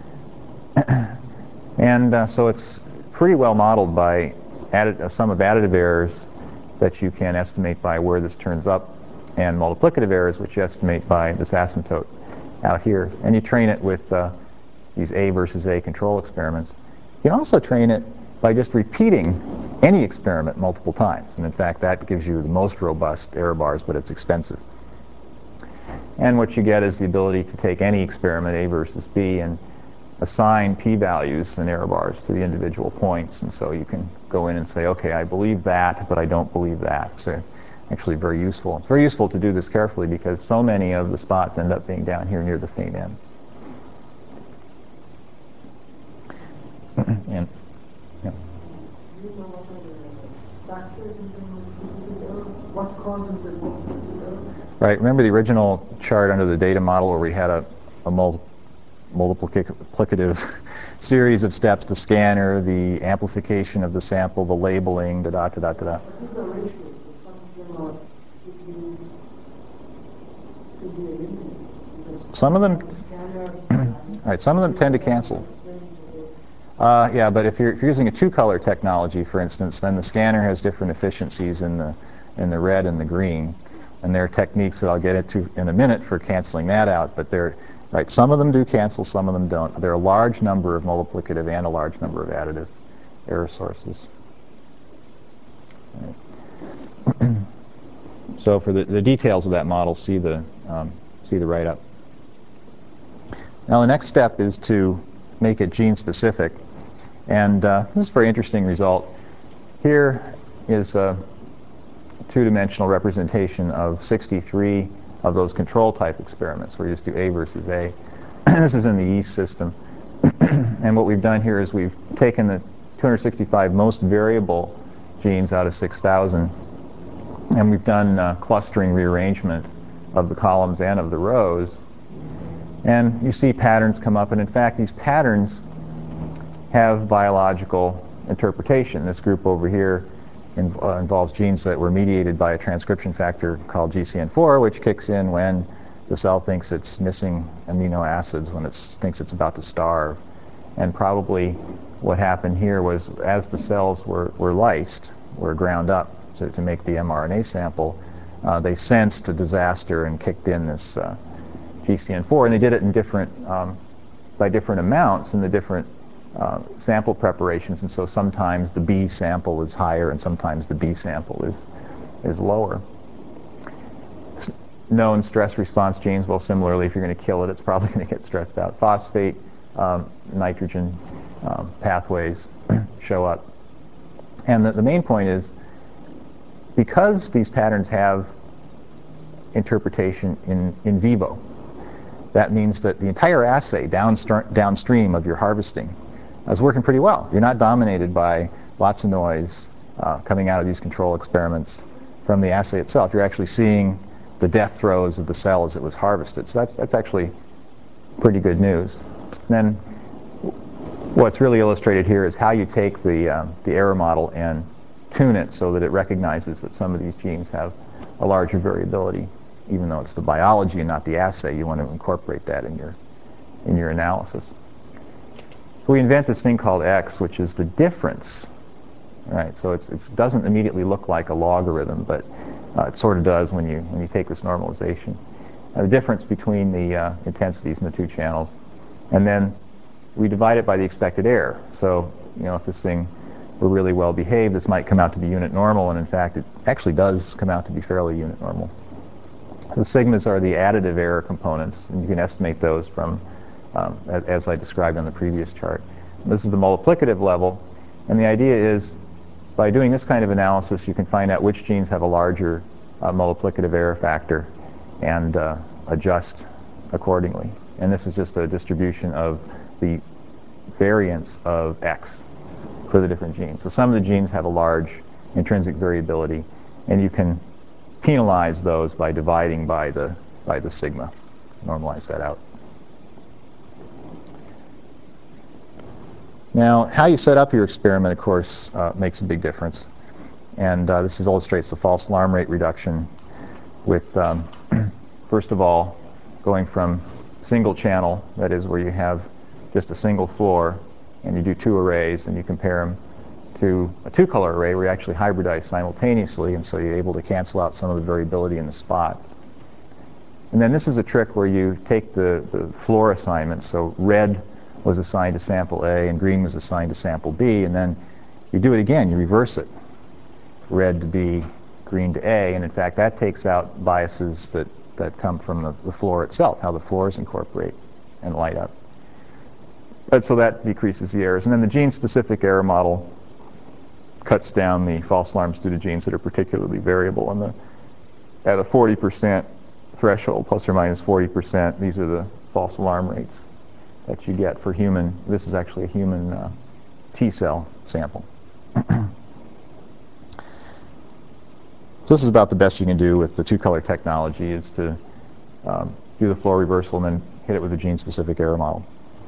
[SPEAKER 1] And so it's pretty well modeled by a sum of additive errors that you can estimate by where this turns up, and multiplicative errors, which you estimate by this asymptote out here. And you train it with these A versus A control experiments. You can also train it by just repeating any experiment multiple times. And in fact, that gives you the most robust error bars, but it's expensive. And what you get is the ability to take any experiment, A versus B, and assign p-values and error bars to the individual points. And so you can go in and say, okay, I believe that, but I don't believe that. So actually very useful. It's very useful to do this carefully because so many of the spots end up being down here near the faint end. And, yeah.
[SPEAKER 3] What causes the
[SPEAKER 1] Right. Remember the original chart under the data model where we had a multiplicative series of steps: the scanner, the amplification of the sample, the labeling, da-da-da-da-da-da. Some of them, right? Some of them tend to cancel. Yeah, but if you're using a two-color technology, for instance, then the scanner has different efficiencies in the red and the green, and there are techniques that I'll get into in a minute for canceling that out. But right, some of them do cancel, some of them don't. There are a large number of multiplicative and a large number of additive error sources. Right. So for the details of that model, see the write-up. Now the next step is to make it gene-specific. And this is a very interesting result. Here is a two-dimensional representation of 63 of those control type experiments where you just do A versus A. This is in the yeast system. And what we've done here is we've taken the 265 most variable genes out of 6,000, and we've done clustering rearrangement of the columns and of the rows. And you see patterns come up, and in fact these patterns have biological interpretation. This group over here involves genes that were mediated by a transcription factor called GCN4, which kicks in when the cell thinks it's missing amino acids, when it thinks it's about to starve. And probably what happened here was as the cells were lysed, were ground up to make the mRNA sample, they sensed a disaster and kicked in this GCN4, and they did it in by different amounts in the different sample preparations, and so sometimes the B sample is higher and sometimes the B sample is lower. Known stress response genes, well, similarly, if you're going to kill it, it's probably going to get stressed out. Phosphate, nitrogen pathways show up. And the main point is, because these patterns have interpretation in vivo, that means that the entire assay downstream of your harvesting is working pretty well. You're not dominated by lots of noise coming out of these control experiments from the assay itself. You're actually seeing the death throes of the cell as it was harvested. So that's actually pretty good news. And then what's really illustrated here is how you take the error model and tune it so that it recognizes that some of these genes have a larger variability. Even though it's the biology and not the assay, you want to incorporate that in your analysis. So we invent this thing called X, which is the difference. Right? So it doesn't immediately look like a logarithm, but it sort of does when you take this normalization. The difference between the intensities in the two channels, and then we divide it by the expected error. So if this thing were really well behaved, this might come out to be unit normal, and in fact it actually does come out to be fairly unit normal. The sigmas are the additive error components, and you can estimate those from, as I described on the previous chart. This is the multiplicative level, and the idea is by doing this kind of analysis you can find out which genes have a larger multiplicative error factor and adjust accordingly. And this is just a distribution of the variance of X for the different genes. So some of the genes have a large intrinsic variability, and you can penalize those by dividing by the sigma, normalize that out. Now, how you set up your experiment, of course, makes a big difference. And this illustrates the false alarm rate reduction with, first of all, going from single channel, that is where you have just a single floor, and you do two arrays, and you compare them to a two-color array where you actually hybridize simultaneously, and so you're able to cancel out some of the variability in the spots. And then this is a trick where you take the floor assignments, so red was assigned to sample A and green was assigned to sample B, and then you do it again, you reverse it. Red to B, green to A, and in fact that takes out biases that come from the floor itself, how the floors incorporate and light up. But so that decreases the errors. And then the gene-specific error model cuts down the false alarms due to genes that are particularly variable. And at a 40% threshold, plus or minus 40%, these are the false alarm rates that you get for human. This is actually a human T-cell sample. So this is about the best you can do with the two-color technology, is to do the floor reversal and then hit it with a gene-specific error model.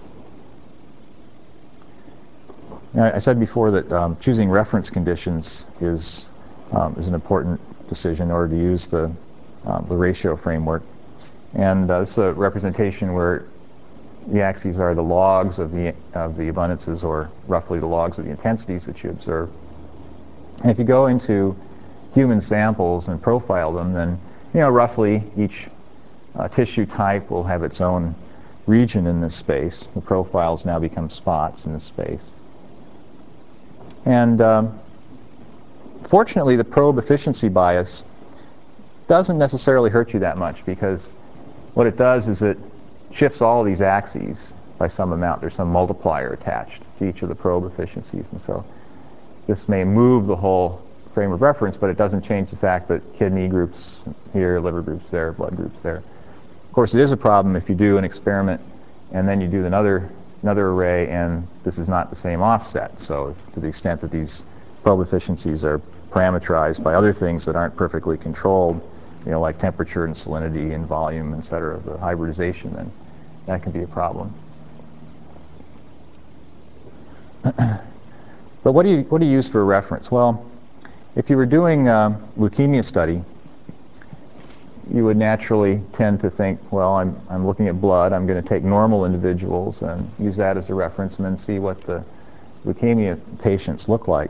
[SPEAKER 1] Now, I said before that choosing reference conditions is an important decision in order to use the ratio framework. And this is a representation where the axes are the logs of the abundances, or roughly the logs of the intensities that you observe. And if you go into human samples and profile them, then roughly each tissue type will have its own region in this space. The profiles now become spots in this space. And fortunately, the probe efficiency bias doesn't necessarily hurt you that much, because what it does is it shifts all of these axes by some amount. There's some multiplier attached to each of the probe efficiencies, and so this may move the whole frame of reference, but it doesn't change the fact that kidney groups here, liver groups there, blood groups there. Of course, it is a problem if you do an experiment and then you do another array and this is not the same offset. So to the extent that these probe efficiencies are parameterized by other things that aren't perfectly controlled, like temperature and salinity and volume, et cetera, the hybridization, then that can be a problem. But what do you use for a reference? Well, if you were doing a leukemia study, you would naturally tend to think, well, I'm looking at blood. I'm going to take normal individuals and use that as a reference, and then see what the leukemia patients look like.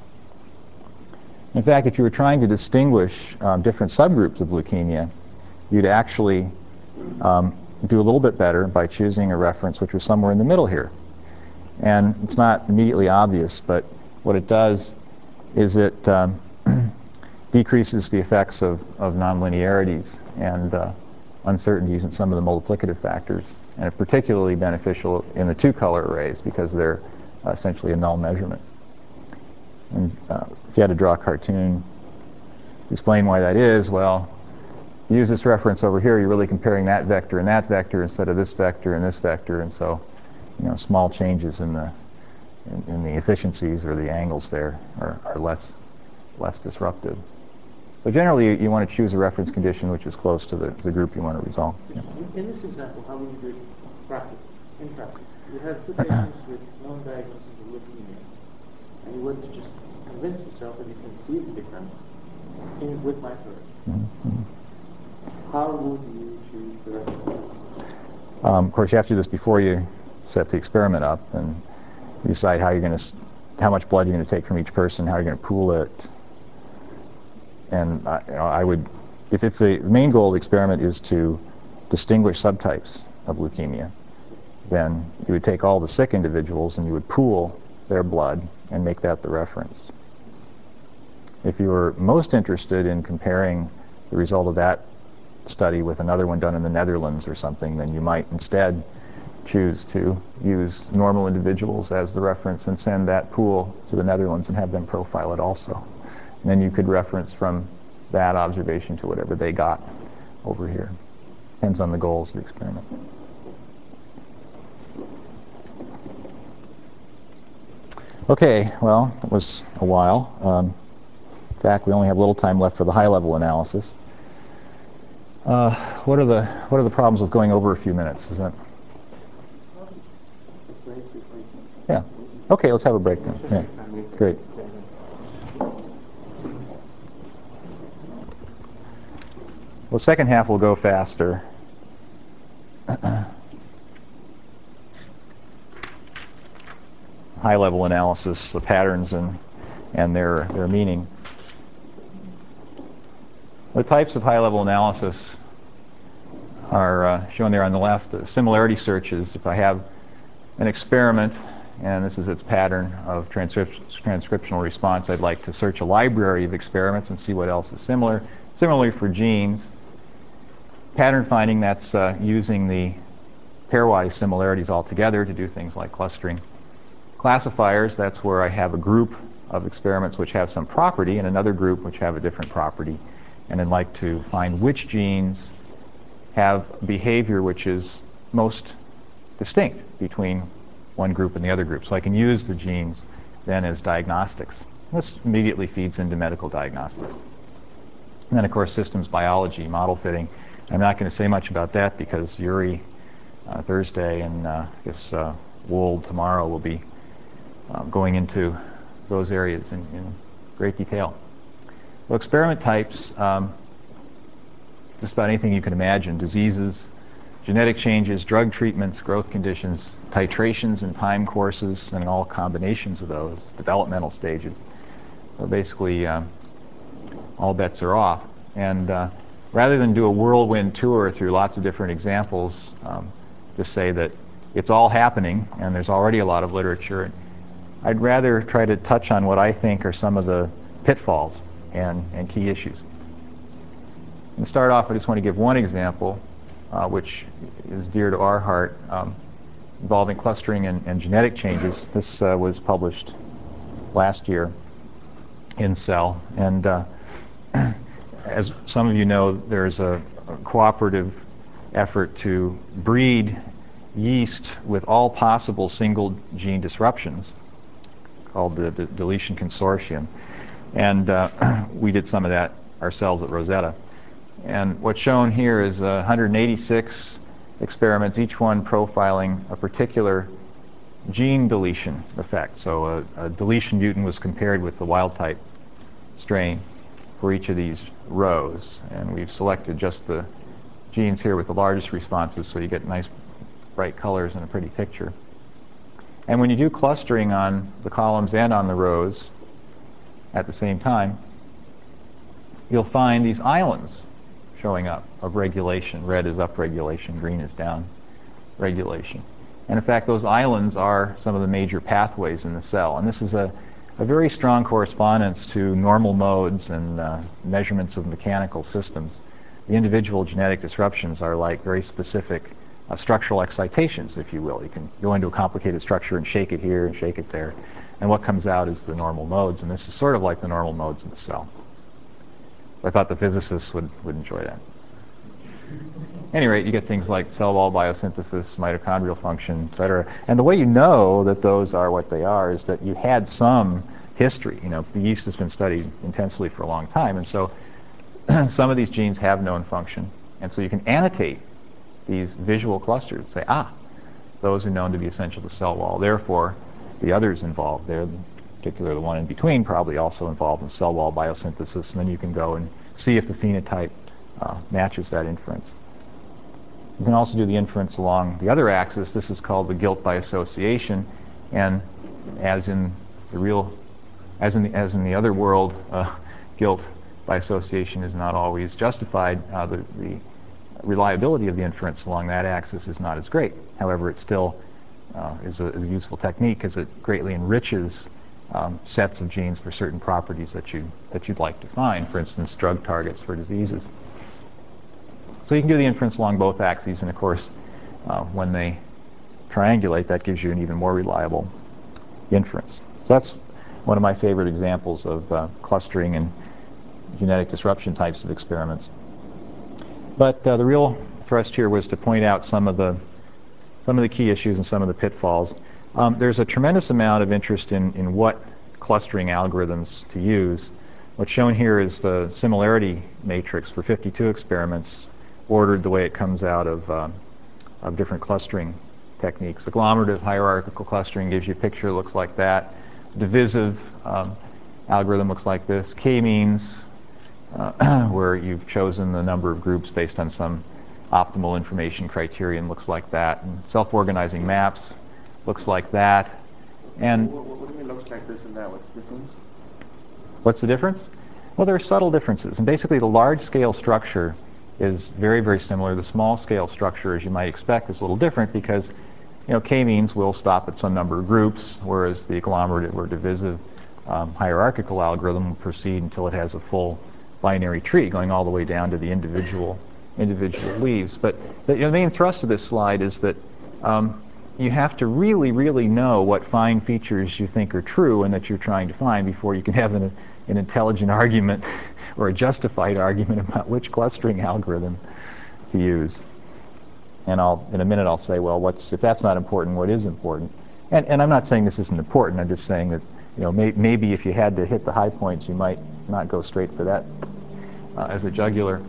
[SPEAKER 1] In fact, if you were trying to distinguish different subgroups of leukemia, you'd actually do a little bit better by choosing a reference which was somewhere in the middle here. And it's not immediately obvious, but what it does is it decreases the effects of nonlinearities and uncertainties in some of the multiplicative factors, and it's particularly beneficial in the two-color arrays because they're essentially a null measurement. And if you had to draw a cartoon to explain why that is, well, you use this reference over here, you're really comparing that vector and that vector instead of this vector and this vector, and so small changes in the efficiencies or the angles there are less disruptive. So generally, you want to choose a reference condition which is close to the group you want to resolve. Yeah.
[SPEAKER 2] In this example, how would you do it in practice? You have two patients with known diagnoses of leukemia, and you want to just convince yourself that you can see the difference with microarrays. Mm-hmm. How would you choose the reference condition?
[SPEAKER 1] Of course, you have to do this before you set the experiment up and decide how much blood you're going to take from each person, how you're going to pool it. And I would, if the main goal of the experiment is to distinguish subtypes of leukemia, then you would take all the sick individuals and you would pool their blood and make that the reference. If you were most interested in comparing the result of that study with another one done in the Netherlands or something, then you might instead choose to use normal individuals as the reference and send that pool to the Netherlands and have them profile it also. And then you could reference from that observation to whatever they got over here. Depends on the goals of the experiment. Okay, well, it was a while. In fact, we only have a little time left for the high-level analysis. What are the problems with going over a few minutes? Is that? Yeah. Okay, let's have a break then. Yeah. Great. Well, the second half will go faster. High-level analysis, the patterns and their meaning. The types of high-level analysis are shown there on the left. The similarity searches, if I have an experiment, and this is its pattern of transcriptional response. I'd like to search a library of experiments and see what else is similar. Similarly for genes, pattern finding, that's using the pairwise similarities altogether to do things like clustering. Classifiers, that's where I have a group of experiments which have some property and another group which have a different property, and I'd like to find which genes have behavior which is most distinct between one group and the other group. So I can use the genes then as diagnostics. This immediately feeds into medical diagnostics. And then, of course, systems biology, model fitting. I'm not going to say much about that because Yuri Thursday and I guess Wold tomorrow will be going into those areas in great detail. So experiment types, just about anything you can imagine: diseases, genetic changes, drug treatments, growth conditions, titrations and time courses, and all combinations of those, developmental stages. So basically, all bets are off. And rather than do a whirlwind tour through lots of different examples, just say that it's all happening and there's already a lot of literature, I'd rather try to touch on what I think are some of the pitfalls and key issues. To start off, I just want to give one example, which is dear to our heart, involving clustering and genetic changes. This was published last year in Cell. And as some of you know, there's a cooperative effort to breed yeast with all possible single gene disruptions called the Deletion Consortium. And we did some of that ourselves at Rosetta. And what's shown here is 186 experiments, each one profiling a particular gene deletion effect. So a deletion mutant was compared with the wild type strain for each of these rows. And we've selected just the genes here with the largest responses, so you get nice bright colors and a pretty picture. And when you do clustering on the columns and on the rows at the same time, you'll find these islands showing up of regulation. Red is upregulation, green is down regulation. And in fact, those islands are some of the major pathways in the cell. And this is a very strong correspondence to normal modes and measurements of mechanical systems. The individual genetic disruptions are like very specific structural excitations, if you will. You can go into a complicated structure and shake it here and shake it there. And what comes out is the normal modes. And this is sort of like the normal modes in the cell. I thought the physicists would enjoy that. At any rate, you get things like cell wall biosynthesis, mitochondrial function, et cetera. And the way you know that those are what they are is that you had some history. You know, the yeast has been studied intensely for a long time, and so some of these genes have known function. And so you can annotate these visual clusters and say, those are known to be essential to cell wall. Therefore, the others involved there, particularly the one in between, probably also involved in cell wall biosynthesis, and then you can go and see if the phenotype matches that inference. You can also do the inference along the other axis. This is called the guilt by association, and as in the other world, guilt by association is not always justified. The reliability of the inference along that axis is not as great. However, it still is a useful technique because it greatly enriches sets of genes for certain properties that you'd like to find, for instance, drug targets for diseases. So you can do the inference along both axes, and of course, when they triangulate, that gives you an even more reliable inference. So that's one of my favorite examples of clustering and genetic disruption types of experiments. But the real thrust here was to point out some of the key issues and some of the pitfalls. There's a tremendous amount of interest in what clustering algorithms to use. What's shown here is the similarity matrix for 52 experiments, ordered the way it comes out of different clustering techniques. Agglomerative hierarchical clustering gives you a picture that looks like that. Divisive algorithm looks like this. K-means, where you've chosen the number of groups based on some optimal information criterion, looks like that. And self-organizing maps looks like that. And
[SPEAKER 3] what do you mean looks like this and that? What's the difference?
[SPEAKER 1] What's the difference? Well, there are subtle differences. And basically, the large-scale structure is very, very similar. The small-scale structure, as you might expect, is a little different because K-means will stop at some number of groups, whereas the agglomerative or divisive hierarchical algorithm will proceed until it has a full binary tree going all the way down to the individual leaves. But the main thrust of this slide is that you have to really know what fine features you think are true and that you're trying to find before you can have an intelligent argument or a justified argument about which clustering algorithm to use. And in a minute I'll say, well, if that's not important, what is important? And I'm not saying this isn't important. I'm just saying that maybe if you had to hit the high points, you might not go straight for that as a jugular.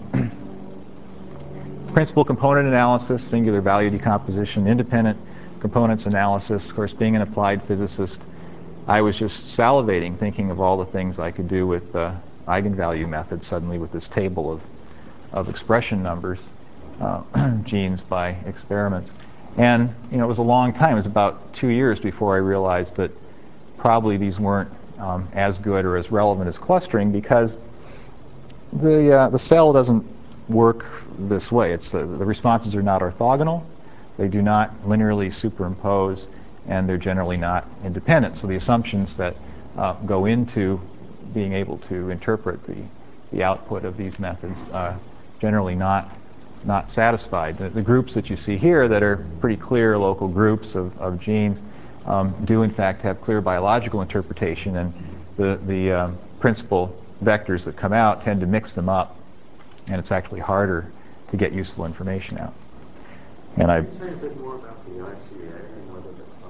[SPEAKER 1] Principal component analysis, singular value decomposition, independent components analysis. Of course, being an applied physicist, I was just salivating, thinking of all the things I could do with eigenvalue methods suddenly with this table of expression numbers, genes by experiments. And it was a long time. It was about 2 years before I realized that probably these weren't as good or as relevant as clustering, because the cell doesn't work this way. It's the responses are not orthogonal. They do not linearly superimpose, and they're generally not independent. So the assumptions that go into being able to interpret the output of these methods are generally not satisfied. The groups that you see here that are pretty clear local groups of genes do in fact have clear biological interpretation, and the principal vectors that come out tend to mix them up, and it's actually harder to get useful information out. And
[SPEAKER 3] Can you say a bit more about the ICA and whether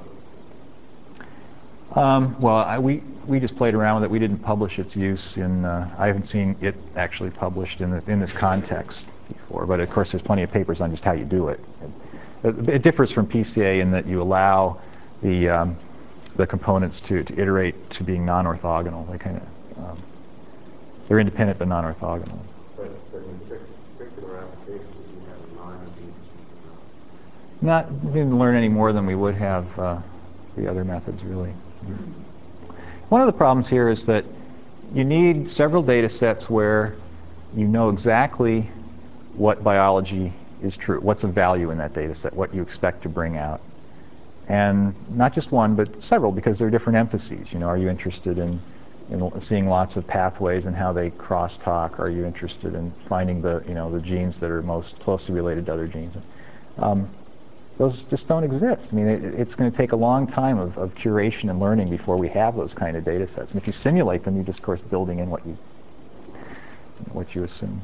[SPEAKER 3] that's published?
[SPEAKER 1] Well, we just played around with it. We didn't publish its use in. I haven't seen it actually published in this context before. But of course, there's plenty of papers on just how you do it. It differs from PCA in that you allow the components to iterate to being non-orthogonal. They're independent but non-orthogonal.
[SPEAKER 3] But in particular applications, you have a line of these.
[SPEAKER 1] We didn't learn any more than we would have the other methods, really. One of the problems here is that you need several data sets where you know exactly what biology is true, what's of value in that data set, what you expect to bring out. And not just one, but several, because there are different emphases. Are you interested in seeing lots of pathways and how they crosstalk? Are you interested in finding the genes that are most closely related to other genes? Those just don't exist. I mean, it's going to take a long time of curation and learning before we have those kind of data sets. And if you simulate them, you're just, of course, building in what you assume.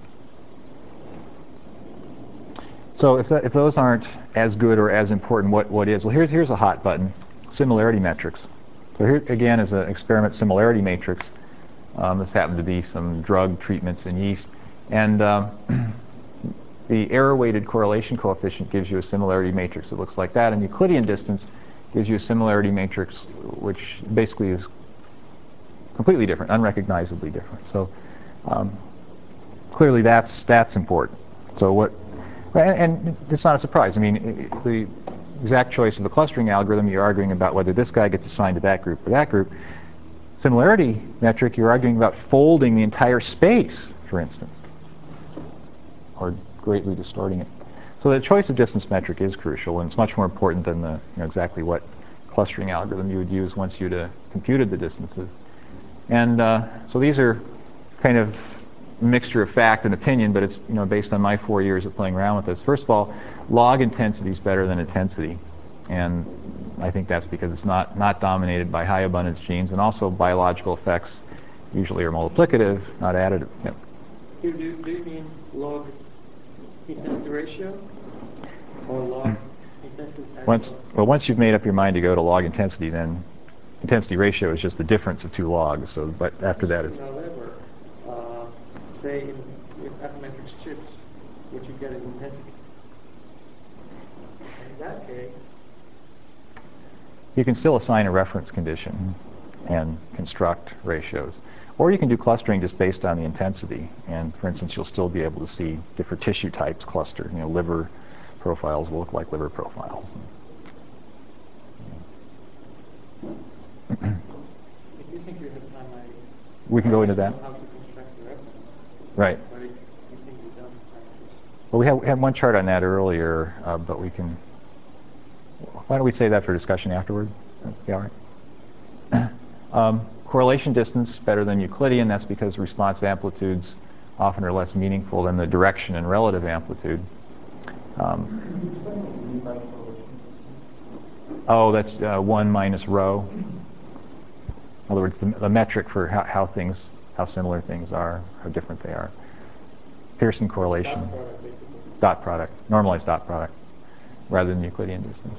[SPEAKER 1] So if those aren't as good or as important, what is? Well, here's a hot button: similarity metrics. So here again is an experiment similarity matrix. This happened to be some drug treatments in yeast, and the error-weighted correlation coefficient gives you a similarity matrix that looks like that, and Euclidean distance gives you a similarity matrix which basically is completely different, unrecognizably different. So clearly that's important. So and it's not a surprise. I mean, the exact choice of the clustering algorithm, you're arguing about whether this guy gets assigned to that group or that group. Similarity metric, you're arguing about folding the entire space, for instance, or greatly distorting it. So the choice of distance metric is crucial, and it's much more important than exactly what clustering algorithm you would use once you'd computed the distances. And so these are kind of a mixture of fact and opinion, but it's based on my 4 years of playing around with this. First of all, log intensity is better than intensity, and I think that's because it's not dominated by high abundance genes, and also biological effects usually are multiplicative, not additive. Yep.
[SPEAKER 3] Do you mean log intensity ratio or log intensity?
[SPEAKER 1] Once you've made up your mind to go to log intensity, then intensity ratio is just the difference of two logs. So, but after that, it's.
[SPEAKER 3] However, say with Affymetrix chips, what you get is intensity. In that case,
[SPEAKER 1] you can still assign a reference condition and construct ratios. Or you can do clustering just based on the intensity. And for instance, you'll still be able to see different tissue types cluster. Liver profiles will look like liver profiles.
[SPEAKER 3] if you think you have time,
[SPEAKER 1] We can go into that.
[SPEAKER 3] how to construct the reference.
[SPEAKER 1] Right.
[SPEAKER 3] But if you think you don't,
[SPEAKER 1] Well, we had one chart on that earlier, but we can. Why don't we say that for discussion afterward? Yeah, all right. Correlation distance better than Euclidean. That's because response amplitudes often are less meaningful than the direction and relative amplitude. Oh, that's 1 minus rho. In other words, the metric for how similar things are, how different they are. Pearson correlation. Dot product, normalized dot product, rather than Euclidean distance.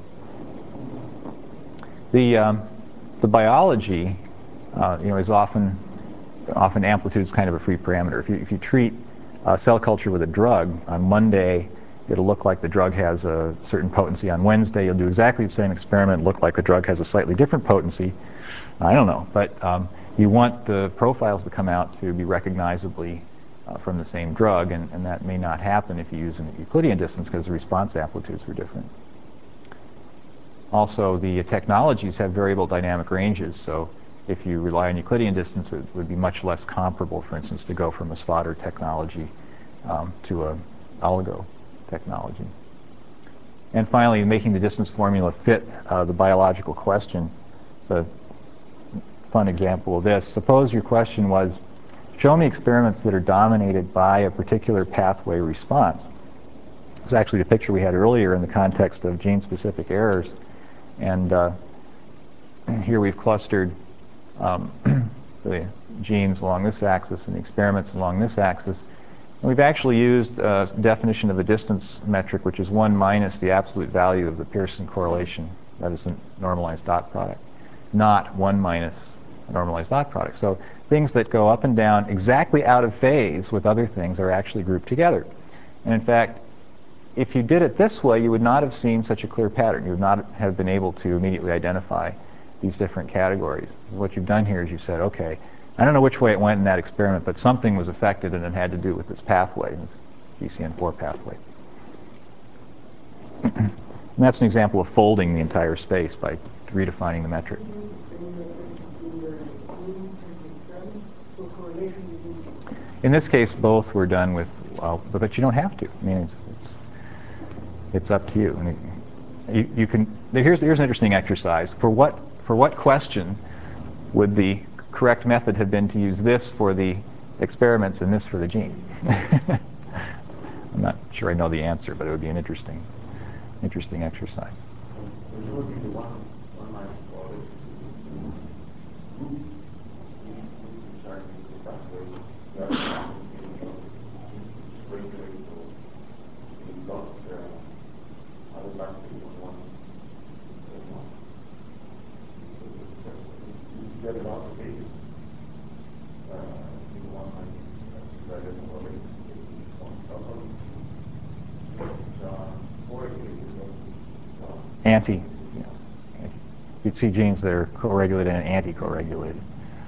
[SPEAKER 1] Yeah. The biology, is often amplitude is kind of a free parameter. If you treat cell culture with a drug on Monday, it'll look like the drug has a certain potency. On Wednesday, you'll do exactly the same experiment, look like the drug has a slightly different potency. I don't know, but you want the profiles to come out to be recognizably from the same drug, and that may not happen if you use an Euclidean distance because the response amplitudes were different. Also, the technologies have variable dynamic ranges, so if you rely on Euclidean distance, it would be much less comparable, for instance, to go from a spotter technology to an oligo technology. And finally, making the distance formula fit the biological question. It's a fun example of this. Suppose your question was, show me experiments that are dominated by a particular pathway response. It's actually the picture we had earlier in the context of gene-specific errors. And here we've clustered the genes along this axis and the experiments along this axis. And we've actually used a definition of a distance metric, which is 1 minus the absolute value of the Pearson correlation, that is the normalized dot product, not 1 minus the normalized dot product. So things that go up and down exactly out of phase with other things are actually grouped together. And in fact, if you did it this way, you would not have seen such a clear pattern. You would not have been able to immediately identify these different categories. What you've done here is you said, okay, I don't know which way it went in that experiment, but something was affected and it had to do with this pathway, this GCN4 pathway. And that's an example of folding the entire space by redefining the metric. In this case, both were done with, but you don't have to. I mean, it's up to you. I mean, you can. Here's an interesting exercise. For what question would the correct method have been to use this for the experiments and this for the gene? I'm not sure I know the answer, but it would be an interesting exercise. You'd see genes that are co-regulated and anti-co-regulated.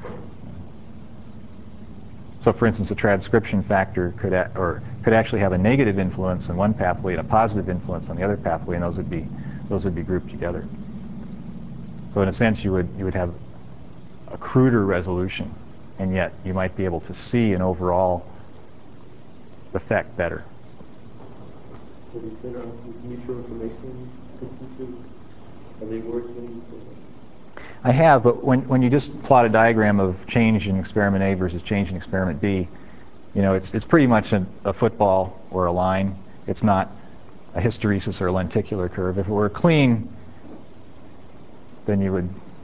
[SPEAKER 1] So, for instance, a transcription factor could actually have a negative influence in one pathway and a positive influence on the other pathway, and those would be grouped together. So, in a sense, you would have a cruder resolution, and yet you might be able to see an overall effect better.
[SPEAKER 4] Have you said mutual information distances? Are they working?
[SPEAKER 1] I have, but when you just plot a diagram of change in experiment A versus change in experiment B, it's pretty much a football or a line. It's not a hysteresis or a lenticular curve. If it were clean, then you would.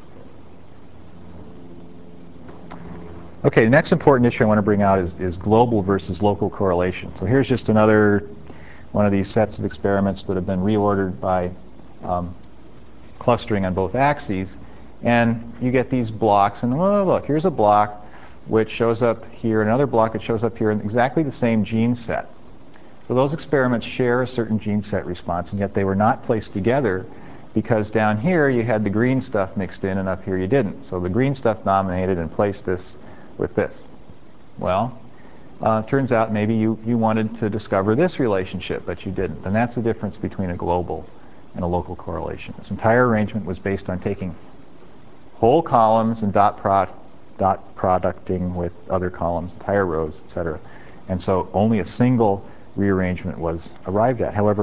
[SPEAKER 1] Okay, the next important issue I want to bring out is global versus local correlation. So here's just another one of these sets of experiments that have been reordered by clustering on both axes. And you get these blocks, and look, here's a block which shows up here, another block that shows up here in exactly the same gene set. So those experiments share a certain gene set response, and yet they were not placed together because down here you had the green stuff mixed in and up here you didn't. So the green stuff dominated and placed this with this. Well, turns out maybe you wanted to discover this relationship, but you didn't. And that's the difference between a global and a local correlation. This entire arrangement was based on taking whole columns and dot producting with other columns, entire rows, etc. And so only a single rearrangement was arrived at. However,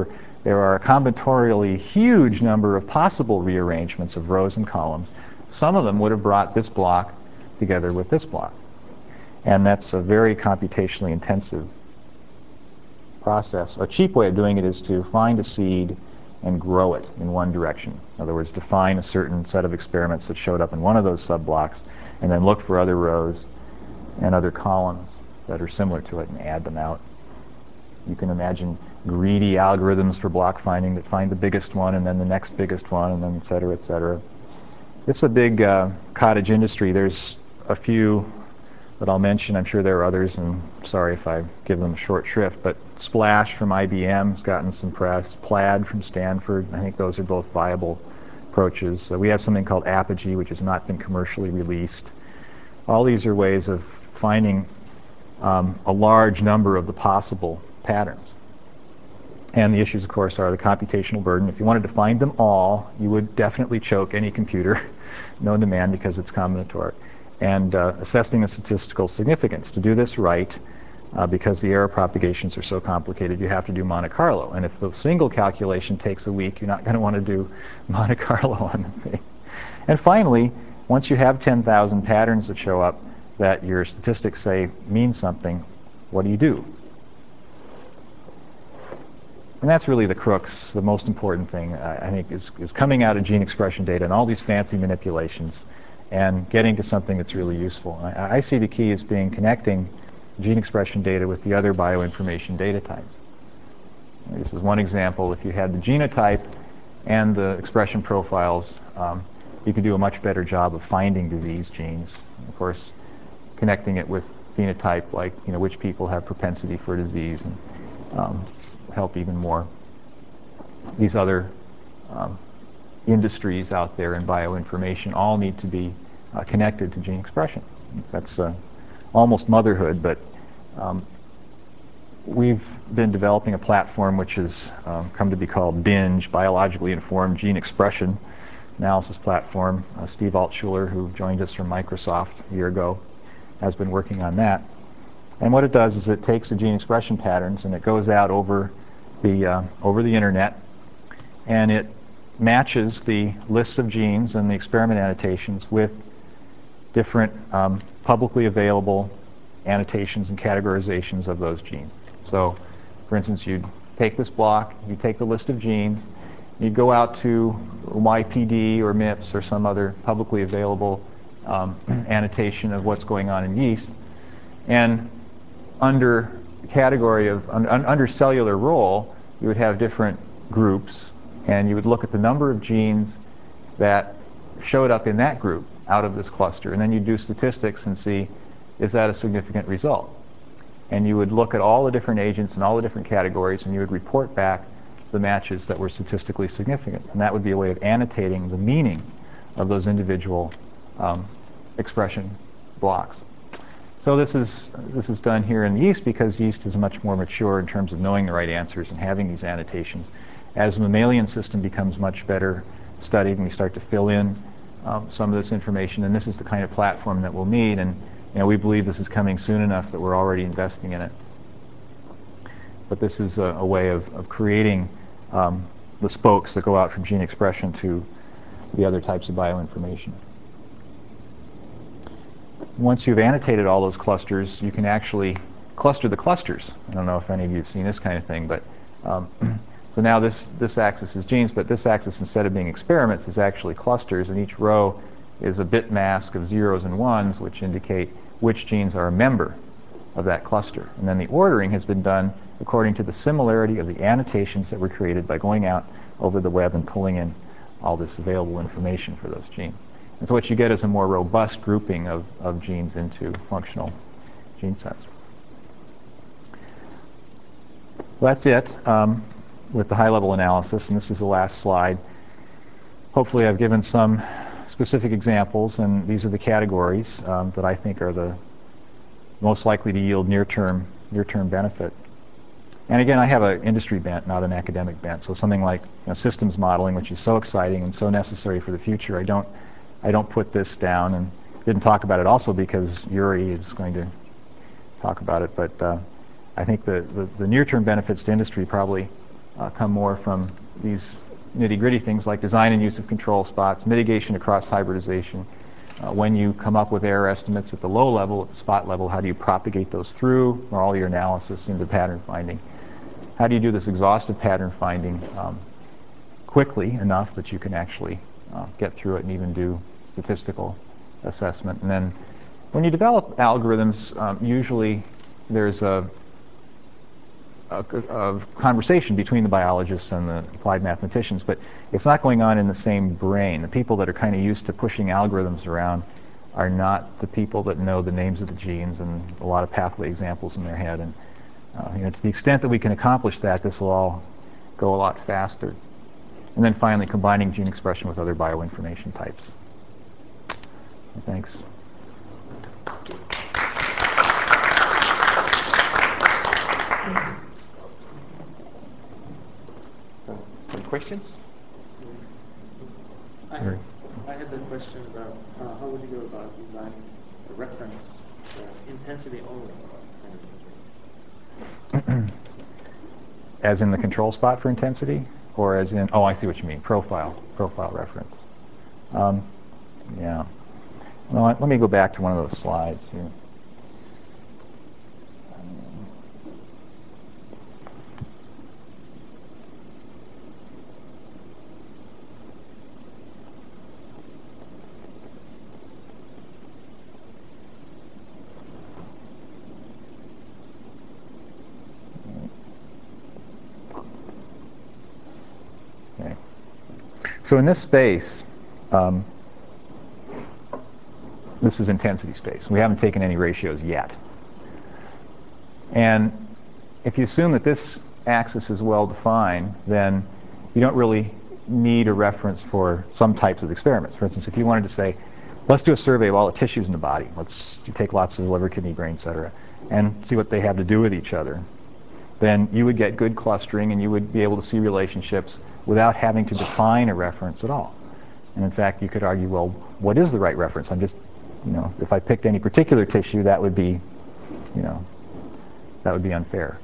[SPEAKER 1] there are a combinatorially huge number of possible rearrangements of rows and columns. Some of them would have brought this block together with this block. And that's a very computationally intensive process. A cheap way of doing it is to find a seed and grow it in one direction. In other words, define a certain set of experiments that showed up in one of those subblocks, and then look for other rows and other columns that are similar to it and add them out. You can imagine greedy algorithms for block finding that find the biggest one and then the next biggest one, and then et cetera, et cetera. It's a big cottage industry. There's a few that I'll mention. I'm sure there are others, and sorry if I give them a short shrift, but Splash from IBM has gotten some press. Plaid from Stanford. I think those are both viable approaches. We have something called Apogee, which has not been commercially released. All these are ways of finding a large number of the possible patterns. And the issues, of course, are the computational burden. If you wanted to find them all, you would definitely choke any computer known to man because it's combinatoric. And assessing the statistical significance. To do this right, because the error propagations are so complicated, you have to do Monte Carlo. And if the single calculation takes a week, you're not going to want to do Monte Carlo on the thing. And finally, once you have 10,000 patterns that show up that your statistics say mean something, what do you do? And that's really the crux, the most important thing, I think, is coming out of gene expression data and all these fancy manipulations and getting to something that's really useful. I see the key as being connecting gene expression data with the other bioinformation data types. This is one example. If you had the genotype and the expression profiles, you could do a much better job of finding disease genes. Of course, connecting it with phenotype, like which people have propensity for disease, and help even more. These other industries out there in bioinformation all need to be connected to gene expression. That's almost motherhood, but we've been developing a platform which has come to be called BINGE, Biologically Informed Gene Expression Analysis Platform. Steve Altshuler, who joined us from Microsoft a year ago, has been working on that. And what it does is it takes the gene expression patterns and it goes out over the internet, and it matches the lists of genes and the experiment annotations with different publicly available annotations and categorizations of those genes. So, for instance, you'd take this block, you take the list of genes, you'd go out to YPD or MIPS or some other publicly available annotation of what's going on in yeast, and under category of under cellular role, you would have different groups, and you would look at the number of genes that showed up in that group out of this cluster, and then you'd do statistics and see, is that a significant result? And you would look at all the different agents and all the different categories, and you would report back the matches that were statistically significant. And that would be a way of annotating the meaning of those individual expression blocks. So this is done here in yeast because yeast is much more mature in terms of knowing the right answers and having these annotations. As the mammalian system becomes much better studied and we start to fill in some of this information, and this is the kind of platform that we'll need, and we believe this is coming soon enough that we're already investing in it. But this is a way of creating the spokes that go out from gene expression to the other types of bioinformation. Once you've annotated all those clusters, you can actually cluster the clusters. I don't know if any of you have seen this kind of thing, but so now this axis is genes, but this axis, instead of being experiments, is actually clusters, and each row is a bit mask of zeros and ones, which indicate which genes are a member of that cluster. And then the ordering has been done according to the similarity of the annotations that were created by going out over the web and pulling in all this available information for those genes. And so what you get is a more robust grouping of genes into functional gene sets. Well, that's it with the high-level analysis, and this is the last slide. Hopefully I've given some specific examples, and these are the categories that I think are the most likely to yield near-term benefit. And again, I have an industry bent, not an academic bent. So something like systems modeling, which is so exciting and so necessary for the future, I don't put this down, and didn't talk about it also because Yuri is going to talk about it. But I think the near-term benefits to industry probably come more from these nitty-gritty things like design and use of control spots, mitigation across hybridization. When you come up with error estimates at the low level, at the spot level, how do you propagate those through all your analysis into pattern finding? How do you do this exhaustive pattern finding quickly enough that you can actually get through it and even do statistical assessment? And then when you develop algorithms, usually there's a conversation between the biologists and the applied mathematicians, but it's not going on in the same brain. The people that are kind of used to pushing algorithms around are not the people that know the names of the genes and a lot of pathway examples in their head. And to the extent that we can accomplish that, this will all go a lot faster. And then finally, combining gene expression with other bioinformation types. Thanks.
[SPEAKER 5] Any questions?
[SPEAKER 3] I had the question about how would you go about designing a reference for intensity only kind of imaging?
[SPEAKER 1] As in the control spot for intensity? Or as in, oh, I see what you mean, profile reference. Yeah. Well, let me go back to one of those slides here. Okay. So in this space, this is intensity space. We haven't taken any ratios yet. And if you assume that this axis is well defined, then you don't really need a reference for some types of experiments. For instance, if you wanted to say, let's do a survey of all the tissues in the body. You take lots of liver, kidney, brain, et cetera, and see what they have to do with each other. Then you would get good clustering and you would be able to see relationships without having to define a reference at all. And in fact, you could argue, well, what is the right reference? I'm just, if I picked any particular tissue, that would be, that would be unfair.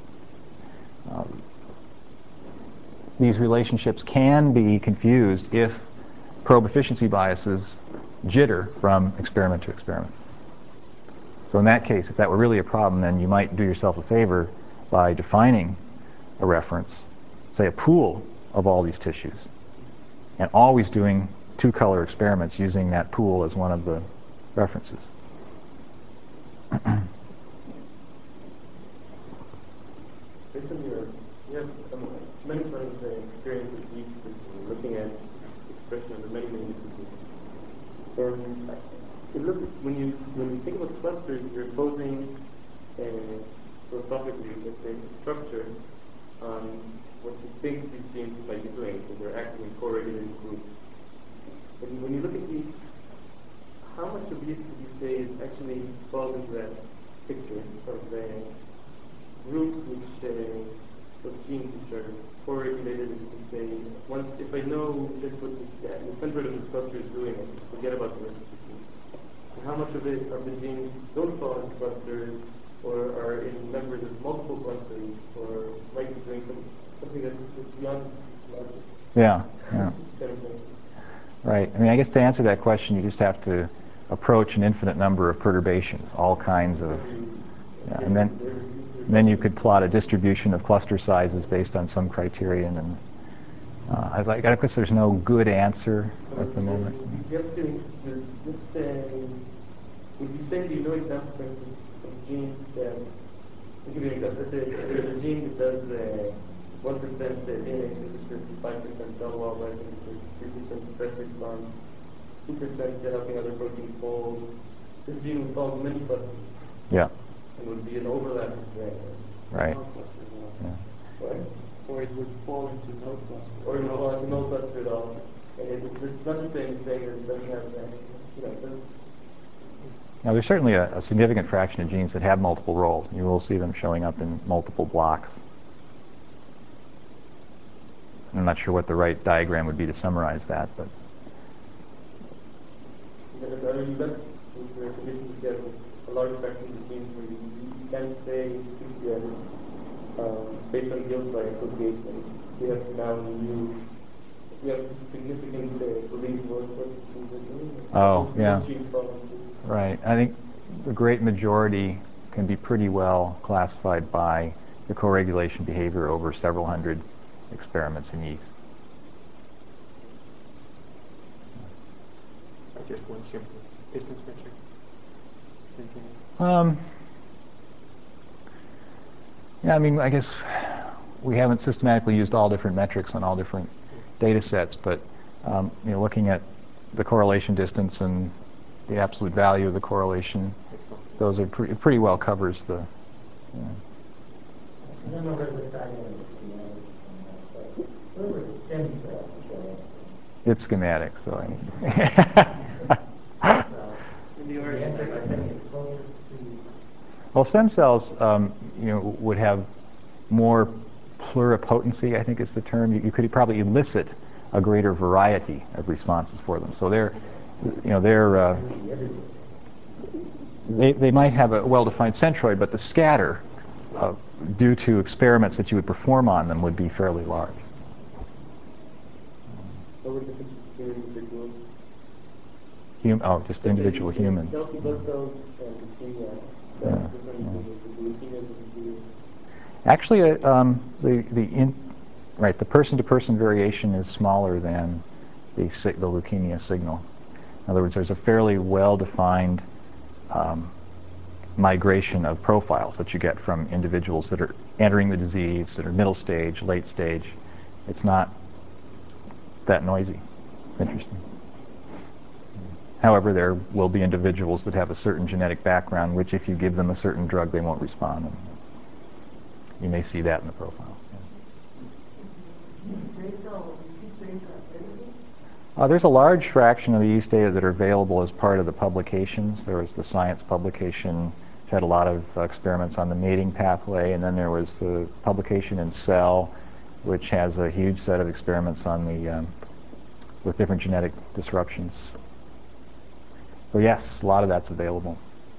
[SPEAKER 1] These relationships can be confused if probe efficiency biases jitter from experiment to experiment. So in that case, if that were really a problem, then you might do yourself a favor by defining a reference, say a pool of all these tissues, and always doing two-color experiments using that pool as one of the references.
[SPEAKER 4] Based on you have many sort of experience with gene systems, looking at expression of the many diseases. When you think about clusters, you're posing philosophically, let's say, a structure on what you think these genes might be doing, so they're acting in correlated groups. When you look at these, how much of these would you say is actually falls into that picture of groups of genes which are correlated, and you can say, if I know just what the center of this cluster is doing, I can forget about the rest of the genes. And how much of the genes don't fall into clusters, or are in members of multiple clusters, or might be doing something that's beyond logic.
[SPEAKER 1] Yeah. Right. I guess to answer that question, you just have to approach an infinite number of perturbations, all kinds of, and then you could plot a distribution of cluster sizes based on some criterion. And I guess there's no good answer at the moment.
[SPEAKER 4] Would you say, do you know examples, for instance, of genes that, I'll give you an example. Let's say there's a gene that does 1% DNA synthesis, 5% cell wall synthesis, 3% stress response, 2% to helping other proteins fold. This gene would fall in many clusters.
[SPEAKER 1] Yeah.
[SPEAKER 4] And would be an overlap of
[SPEAKER 1] right.
[SPEAKER 3] Yeah.
[SPEAKER 4] What?
[SPEAKER 3] Or it would fall into no cluster.
[SPEAKER 4] Or it would fall into no cluster at all. And it's not the same thing that it doesn't have that.
[SPEAKER 1] Now, there's certainly a significant fraction of genes that have multiple roles. You will see them showing up in multiple blocks. I'm not sure what the right diagram would be to summarize that, but.
[SPEAKER 4] Are you left with the condition to get a large fraction of the genes where you can say, based on guilt by association, we have now new, we have significant belief what things are doing.
[SPEAKER 1] Oh, yeah.
[SPEAKER 4] Achieve problems.
[SPEAKER 1] Right. I think the great majority can be pretty well classified by the co-regulation behavior over several hundred experiments in yeast.
[SPEAKER 5] Just one simple distance metric.
[SPEAKER 1] Yeah, I mean, I guess we haven't systematically used all different metrics on all different data sets, but looking at the correlation distance and the absolute value of the correlation, those are pretty well covers the.
[SPEAKER 2] I don't know where the dynamics but where were the stem cells show up?
[SPEAKER 1] It's schematic, so
[SPEAKER 2] In the origin, I think it's closer to.
[SPEAKER 1] Well, stem cells, would have more pluripotency, I think is the term. You could probably elicit a greater variety of responses for them. So they might have a well-defined centroid, but the scatter, due to experiments that you would perform on them, would be fairly large.
[SPEAKER 4] What were the differences between individuals?
[SPEAKER 1] Just individual humans.
[SPEAKER 4] Healthy blood cells and leukemia. That's different the leukemia and the.
[SPEAKER 1] Actually, the person-to-person variation is smaller than the leukemia signal. In other words, there's a fairly well-defined migration of profiles that you get from individuals that are entering the disease, that are middle stage, late stage. It's not that noisy. Interesting. However, there will be individuals that have a certain genetic background, which if you give them a certain drug, they won't respond. And you may see that in the profile. There's a large fraction of the yeast data that are available as part of the publications. There was the Science publication, which had a lot of experiments on the mating pathway, and then there was the publication in Cell, which has a huge set of experiments on the with different genetic disruptions. So yes, a lot of that's available.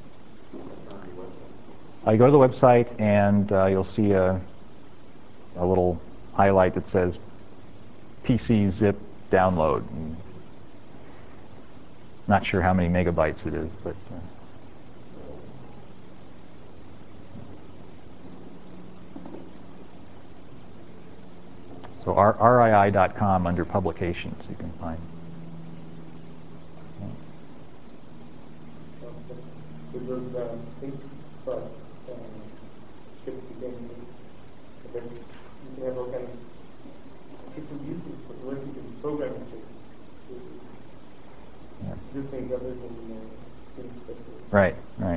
[SPEAKER 1] You go to the website and you'll see a little highlight that says PC zip download. Not sure how many megabytes it is, but so RII.com under publications you can find.
[SPEAKER 4] So those think spots shift again. But you can have all kinds of different uses, but what if you can program the chip to do things other than things that
[SPEAKER 1] Right.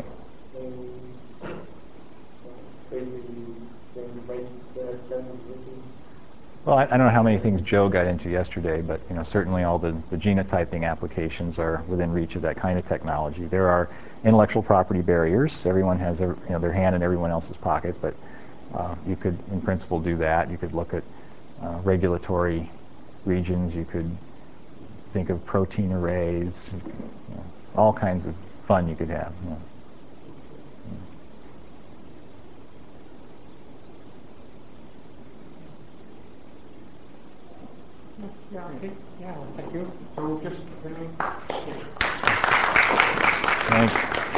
[SPEAKER 4] basically invite transposition.
[SPEAKER 1] Well, I don't know how many things Joe got into yesterday, but certainly all the genotyping applications are within reach of that kind of technology. There are intellectual property barriers. Everyone has their hand in everyone else's pocket, but you could, in principle, do that. You could look at regulatory regions. You could think of protein arrays. All kinds of fun you could have.
[SPEAKER 5] Yeah, I think, thank you. So just,
[SPEAKER 1] Thanks.